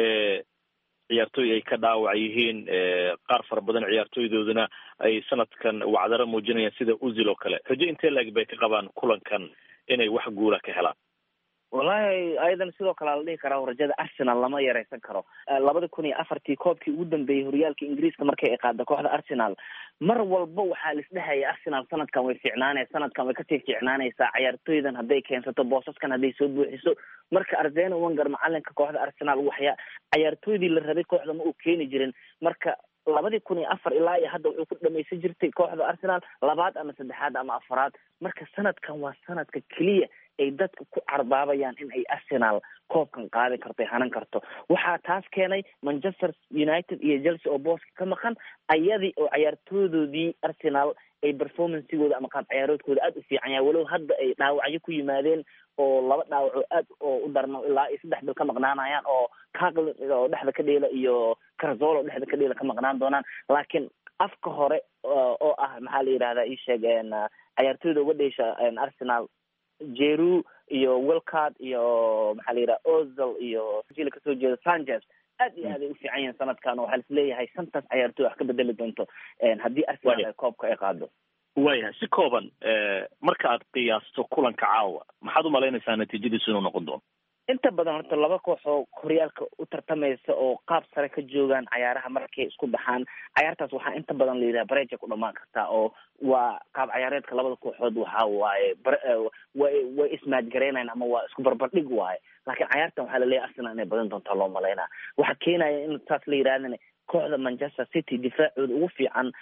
ciyaartooy ay ka dhaawac yihiin, qaar fara badan ciyaartooydooduna ay sanadkan wacdaro muujinayaan sida Ozil oo kale. rajo intee laeg bay ka qabaan kulankan inay wax guula ka helaan? wallahi ayadan sidoo kale la dhihi karaa rajada Arsenal lama yareysan karo. labada kun iyo afartii koobkii ugu dambeeyey horyaalka Ingiriiska markay ay qaada kooxda Arsenal, mar walba waxaa la isdhahayay Arsenal sanadkan way fiicnaanaysaa, sanadkan way kasii fiicnaanaysaa ciyaartooydan hadday keensato, boosaskan hadday soo buuxiso. marka Arsene Wenger macalinka kooxda Arsenal waxya ciyaartooydii la rabay kooxda ma uu keeni jirin. marka labadii kun iyo afar ilaa iyo hadda wuxuu ku dhamaysan jirtay kooxda Arsenal labaad ama saddexaad ama afaraad. marka sanadkan waa sanadka keliya ay dadka ku carbaabayaan in ay Arsenal koobkan qaadi karto, hanan karto. waxaa taas keenay Manchester United iyo Chelsea oo booska ka maqan, ayadii oo ciyaartooydoodii Arsenal ay performancegooda ama qaab ciyaaroodkooda aada u fiican yahay, walow hadda ay dhaawacyo ku yimaadeen oo laba dhaawac oo aad oo u darno ilaa iyo saddex bil ka maqnaanayaan, oo Cagle oo dhexda ka dheela iyo Cazorla oo dhexda ka dheela ka maqnaan doonaan. laakiin afka hore oo ah maxaa la yidhahdaa ii sheegeen ciyaartooyda uga dheesha Arsenal, Jeru iyo Wilcard iyo maxaa la yidhaha Ozil iyo jila kasoo jeeda Sanchez aad iyo aad ay u fiican yihiin sanadkan, oo waxaa la isleeyahay shantaas ciyaartooy wax ka bedeli doonto haddii Arsenal ay koobka ay qaado. waayahay si kooban marka aad qiyaasto kulanka caawa maxaad u malaynaysaa natiijadiisu inuu noqon doono? inta badan horta laba koox oo horyaalka u tartamaysa oo qaab sare ka joogaan cayaaraha markay isku baxaan, cayaartaas waxaa inta badan la yidhaha bareja ku dhamaan kartaa, oo waa qaab ciyaareedka labada kooxood waxa waaye way way ismaadgareynayaan ama waa isku barbardhig waaye. laakiin cayaartan waxaa laleeyahay Arsenal inay badan doontaa loo malaynaa. waxaa keenaya in taas la yidhahdana kooxda Manchester City difaacooda ugu fiican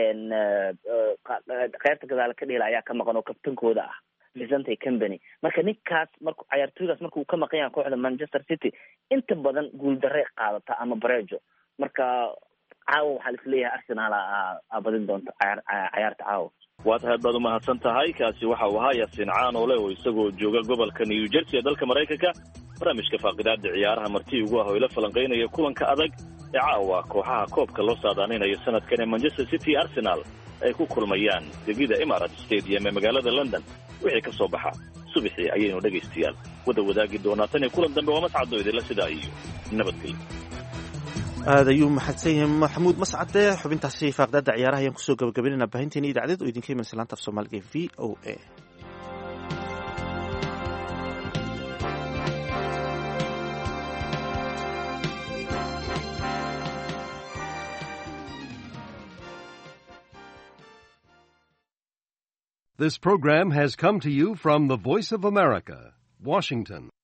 qaybta gadaal ka dhehela ayaa ka maqan oo kabtankooda ah Vicente Company. marka ninkaas markuu ciyaartooydaas markuu ka maqan yahay kooxda Manchester City inta badan guul darre qaadata ama barejo. marka caawa waxaa la isleeyahay Arsenal aa badin doonta ciyaarta caawa. waad aad baad umahadsan tahay. kaasi waxa uu ahaa Yaasiin Caanoole oo isagoo jooga gobolka New Jersey ee dalka Maraykanka barnaamijka faaqidaada ciyaaraha martii ugu ah oo ila falanqeynaya kulanka adag ee caawa kooxaha koobka loo saadaaninayo sanadkan ee Manchester City Arsenal ay ku kulmayaan gegida Emirates Stadium ee magaalada London. wixii ka soo baxa subaxii ayaynu dhegaystayaal wada wadaagi doonaa tan iyo kulan dambe waa mascado idinla sidaa iyo nabadgelyo. aad ayuu mahadsan yahay maxamuud mascade. xubintaasi faaqdaada ciyaaraha ayaan kusoo gabagabaynayna baahinteena idaacadeed oo idinka imanaysa laanta af soomaaliga ee v o a. This program has come to you from the Voice of America, Washington.